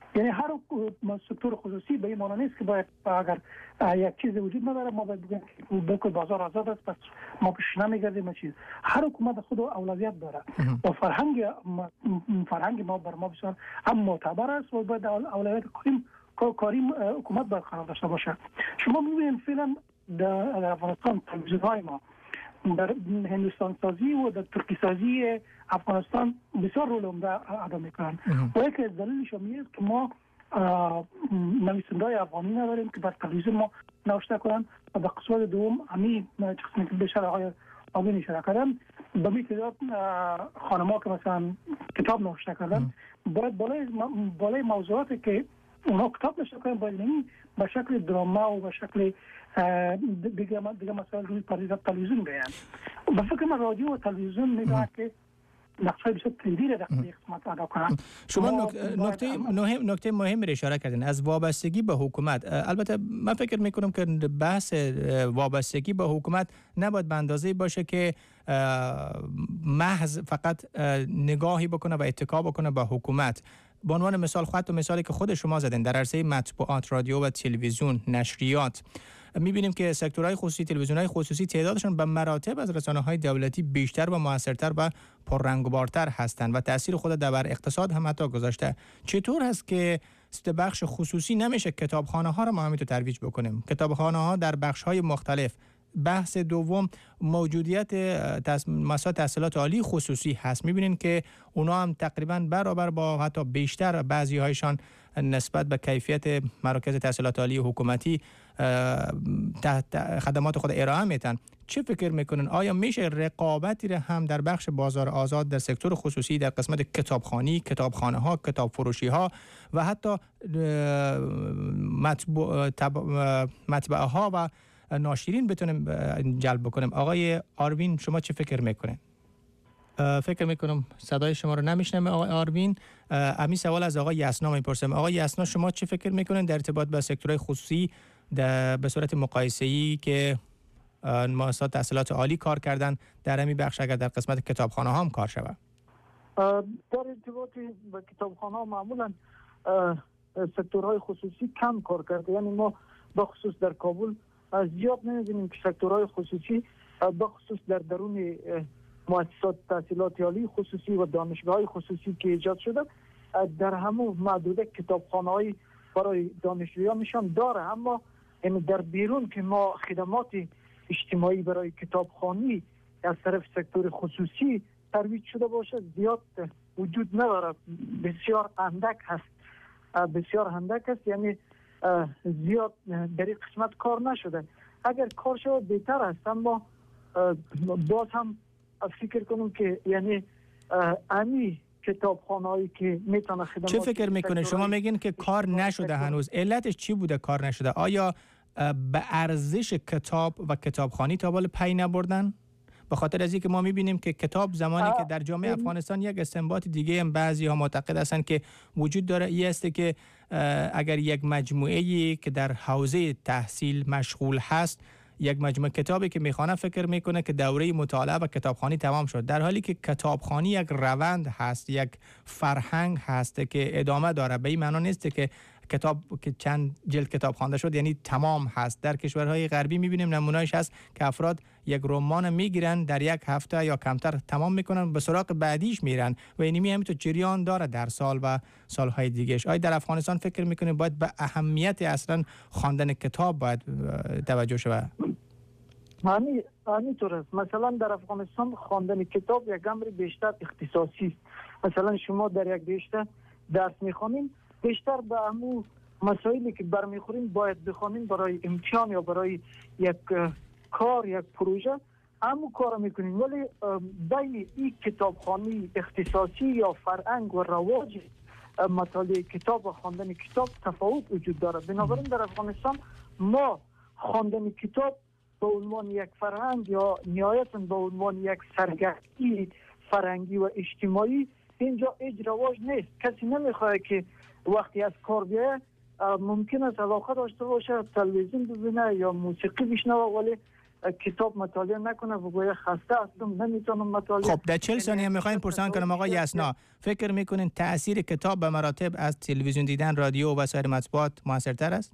یعنی هر سکتور خصوصی به این معنی نیست که باید اگر یک چیز وجود نداره ما باید بگیم بلکل بازار آزاد است پس ما پیش نمیگردیم چیز. هر حکومت خود اولویت داره و فرهنگ ما بر ما بسیار هم معتبر است و باید اولویت کاری حکومت باید قرار داشته باشه. شما می‌بینید فعلا در افغانستان تلویزیون‌های ما در هندوستان سازی و در ترکی سازی افغانستان بسیار رول عمده ادا میکنند و یکی از دلیلش این است که ما نویسنده‌های افغانی نداریم که بر تلویزیون ما نوشته کنند و به قسمت دوم همین قسمی که بیشتر آقای آبین اشاره کردن به می تعداد خانم‌ها که مثلا کتاب نوشته کردن باید بالای موضوعاتی که اونا کتاب نوشته کنند باید به شکل دراما و به شکل دیگه مسائل روی پردیده تلویزیون بیان. به فکر من رادیو و تلویزیون میگه که نقشه بسیار تندیره در قسمت ادا کنن. شما نکته مهم رو اشاره کردین از وابستگی به حکومت. البته من فکر میکنم که بحث وابستگی به حکومت نباید به اندازه باشه که محض فقط نگاهی بکنه و اتکا بکنه به حکومت. به عنوان مثال خودت مثالی که خود شما زدین در عرصه مطبوعات، رادیو و تلویزیون، نشریات می‌بینیم که سکتورهای خصوصی، تلویزیون‌های خصوصی تعدادشون به مراتب از رسانه‌های دولتی بیشتر و موثرتر و پررنگ‌وبارتر هستند و تأثیر خود در اقتصاد هم حتی گذاشته. چطور هست که بخش خصوصی نمیشه کتابخانه‌ها رو ما همینطور ترویج بکنیم؟ کتابخانه‌ها در بخش‌های مختلف. بحث دوم موجودیت مؤسسات تحصیلات عالی خصوصی هست. می‌بینین که اونا هم تقریباً برابر با حتی بیشتر بعضی‌هایشان نسبت به کیفیت مراکز تحصیلات عالی حکومتی خدمات خود ارائه میتن. چه فکر میکنن؟ آیا میشه رقابتی را هم در بخش بازار آزاد در سکتور خصوصی در قسمت کتابخوانی، کتابخانه‌ها، کتاب فروشی‌ها و حتی مطبعه‌ها و ناشرین بتونیم جلب بکنیم؟ آقای آروین شما چه فکر میکنین؟ فکر میکنم صدای شما رو نمیشنم آقای آروین. همین سوال از آقای یسنا میپرسم. آقای یسنا شما چه فکر میکنین در ارتباط با سکتورهای خصوصی به صورت مقایسه‌ای که مؤسسات تحصیلات عالی کار کردن در همین بخش اگر در قسمت کتابخانه ها هم کار شود؟ در ارتباط با کتابخانه ها معمولا سکتورهای خصوصی کم کار کرده. یعنی ما بخصوص در کابل زیاد نمی‌بینیم که سکتورهای خصوصی بخصوص در درون مؤسسات تحصیلات عالی خصوصی و دانشگاه‌های خصوصی که ایجاد شده در همون محدوده کتابخانه‌های برای دانشجویان نشان داره، اما در بیرون که ما خدمات اجتماعی برای کتابخوانی از طرف سکتور خصوصی ترویج شده باشه زیاد وجود نداره. بسیار اندک هست یعنی زیاد در این قسمت کار نشده. اگر کار شد بهتر است، اما باز هم فکر کنم که یعنی امی کتابخانه‌ای که میتونه خدمات. چه فکر میکنه؟ شما میگین که کار نشده هنوز. علتش چی بوده کار نشده؟ آیا به ارزش کتاب و کتابخوانی تا بالا پی نبردن؟ به خاطر از اینکه ما میبینیم که کتاب زمانی که در جامعه افغانستان یک استنباط دیگه هم بعضی ها معتقد هستند که وجود داره این است که اگر یک مجموعه‌ای که در حوزه تحصیل مشغول هست یک مجموعه کتابی که میخوانه فکر میکنه که دوره مطالعه و کتابخوانی تمام شد، در حالی که کتابخوانی یک روند هست، یک فرهنگ هست که ادامه داره. به این معنی نیست که کتاب که چند جلد کتاب خوانده شد یعنی تمام هست. در کشورهای غربی میبینیم نمونه‌اش هست که افراد یک رمان میگیرن در یک هفته یا کمتر تمام میکنن، به سراغ بعدیش میرن و اینمی همینطور جریان داره در سال و سالهای دیگهش. آیا در افغانستان فکر میکنید باید به اهمیت اصلا خواندن کتاب باید توجه شود؟ همینطور است. مثلا در افغانستان خواندن کتاب یک امر بیشتر اختصاصی است. مثلا شما در یک رشته درس میخوانید بیشتر به همون مسائلی که برمیخوریم باید بخوانیم برای امتحان یا برای یک کار، یک پروژه، همون کار میکنیم. ولی بین این کتابخوانی اختصاصی یا فرهنگ و رواج مطالعه کتاب و خواندن کتاب تفاوت وجود داره. بنابراین در افغانستان ما خواندن کتاب به عنوان یک فرهنگ یا نهایتاً به عنوان یک سرگرمی فرهنگی و اجتماعی اینجا هیچ رواج نیست. کسی نمیخواد که وقتی از کار بیاید ممکن است علاقه داشته باشه تلویزیون ببینه یا موسیقی بشنوه، ولی کتاب مطالعه نکنه و گویا خسته هستم نمیتونم مطالعه. خب در 40 ثانیه میخوایم پرسان کنم آقای یسنا، فکر میکنین تاثیر کتاب به مراتب از تلویزیون دیدن، رادیو و سایر مطبوعات موثرتر است؟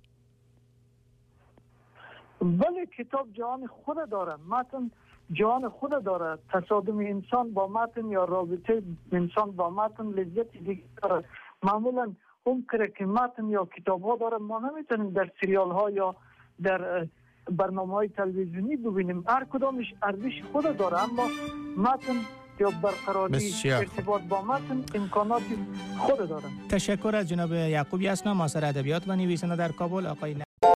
بله کتاب جهان خود داره، متن جهان خود داره، تصادم انسان با متن یا رابطه انسان با متن لذت دیگه داره. معمولا اون که متن یا کتاب ها داره ما نمیتونیم در سریال ها یا در برنامه های تلویزیونی ببینیم، هر کدامش ارزش خود داره، اما متن یا برقراری ارتباط با متن امکانات خود داره. تشکر از جناب یعقوب یسنا، معاصر ادبیات و نویسنده در کابل. آقای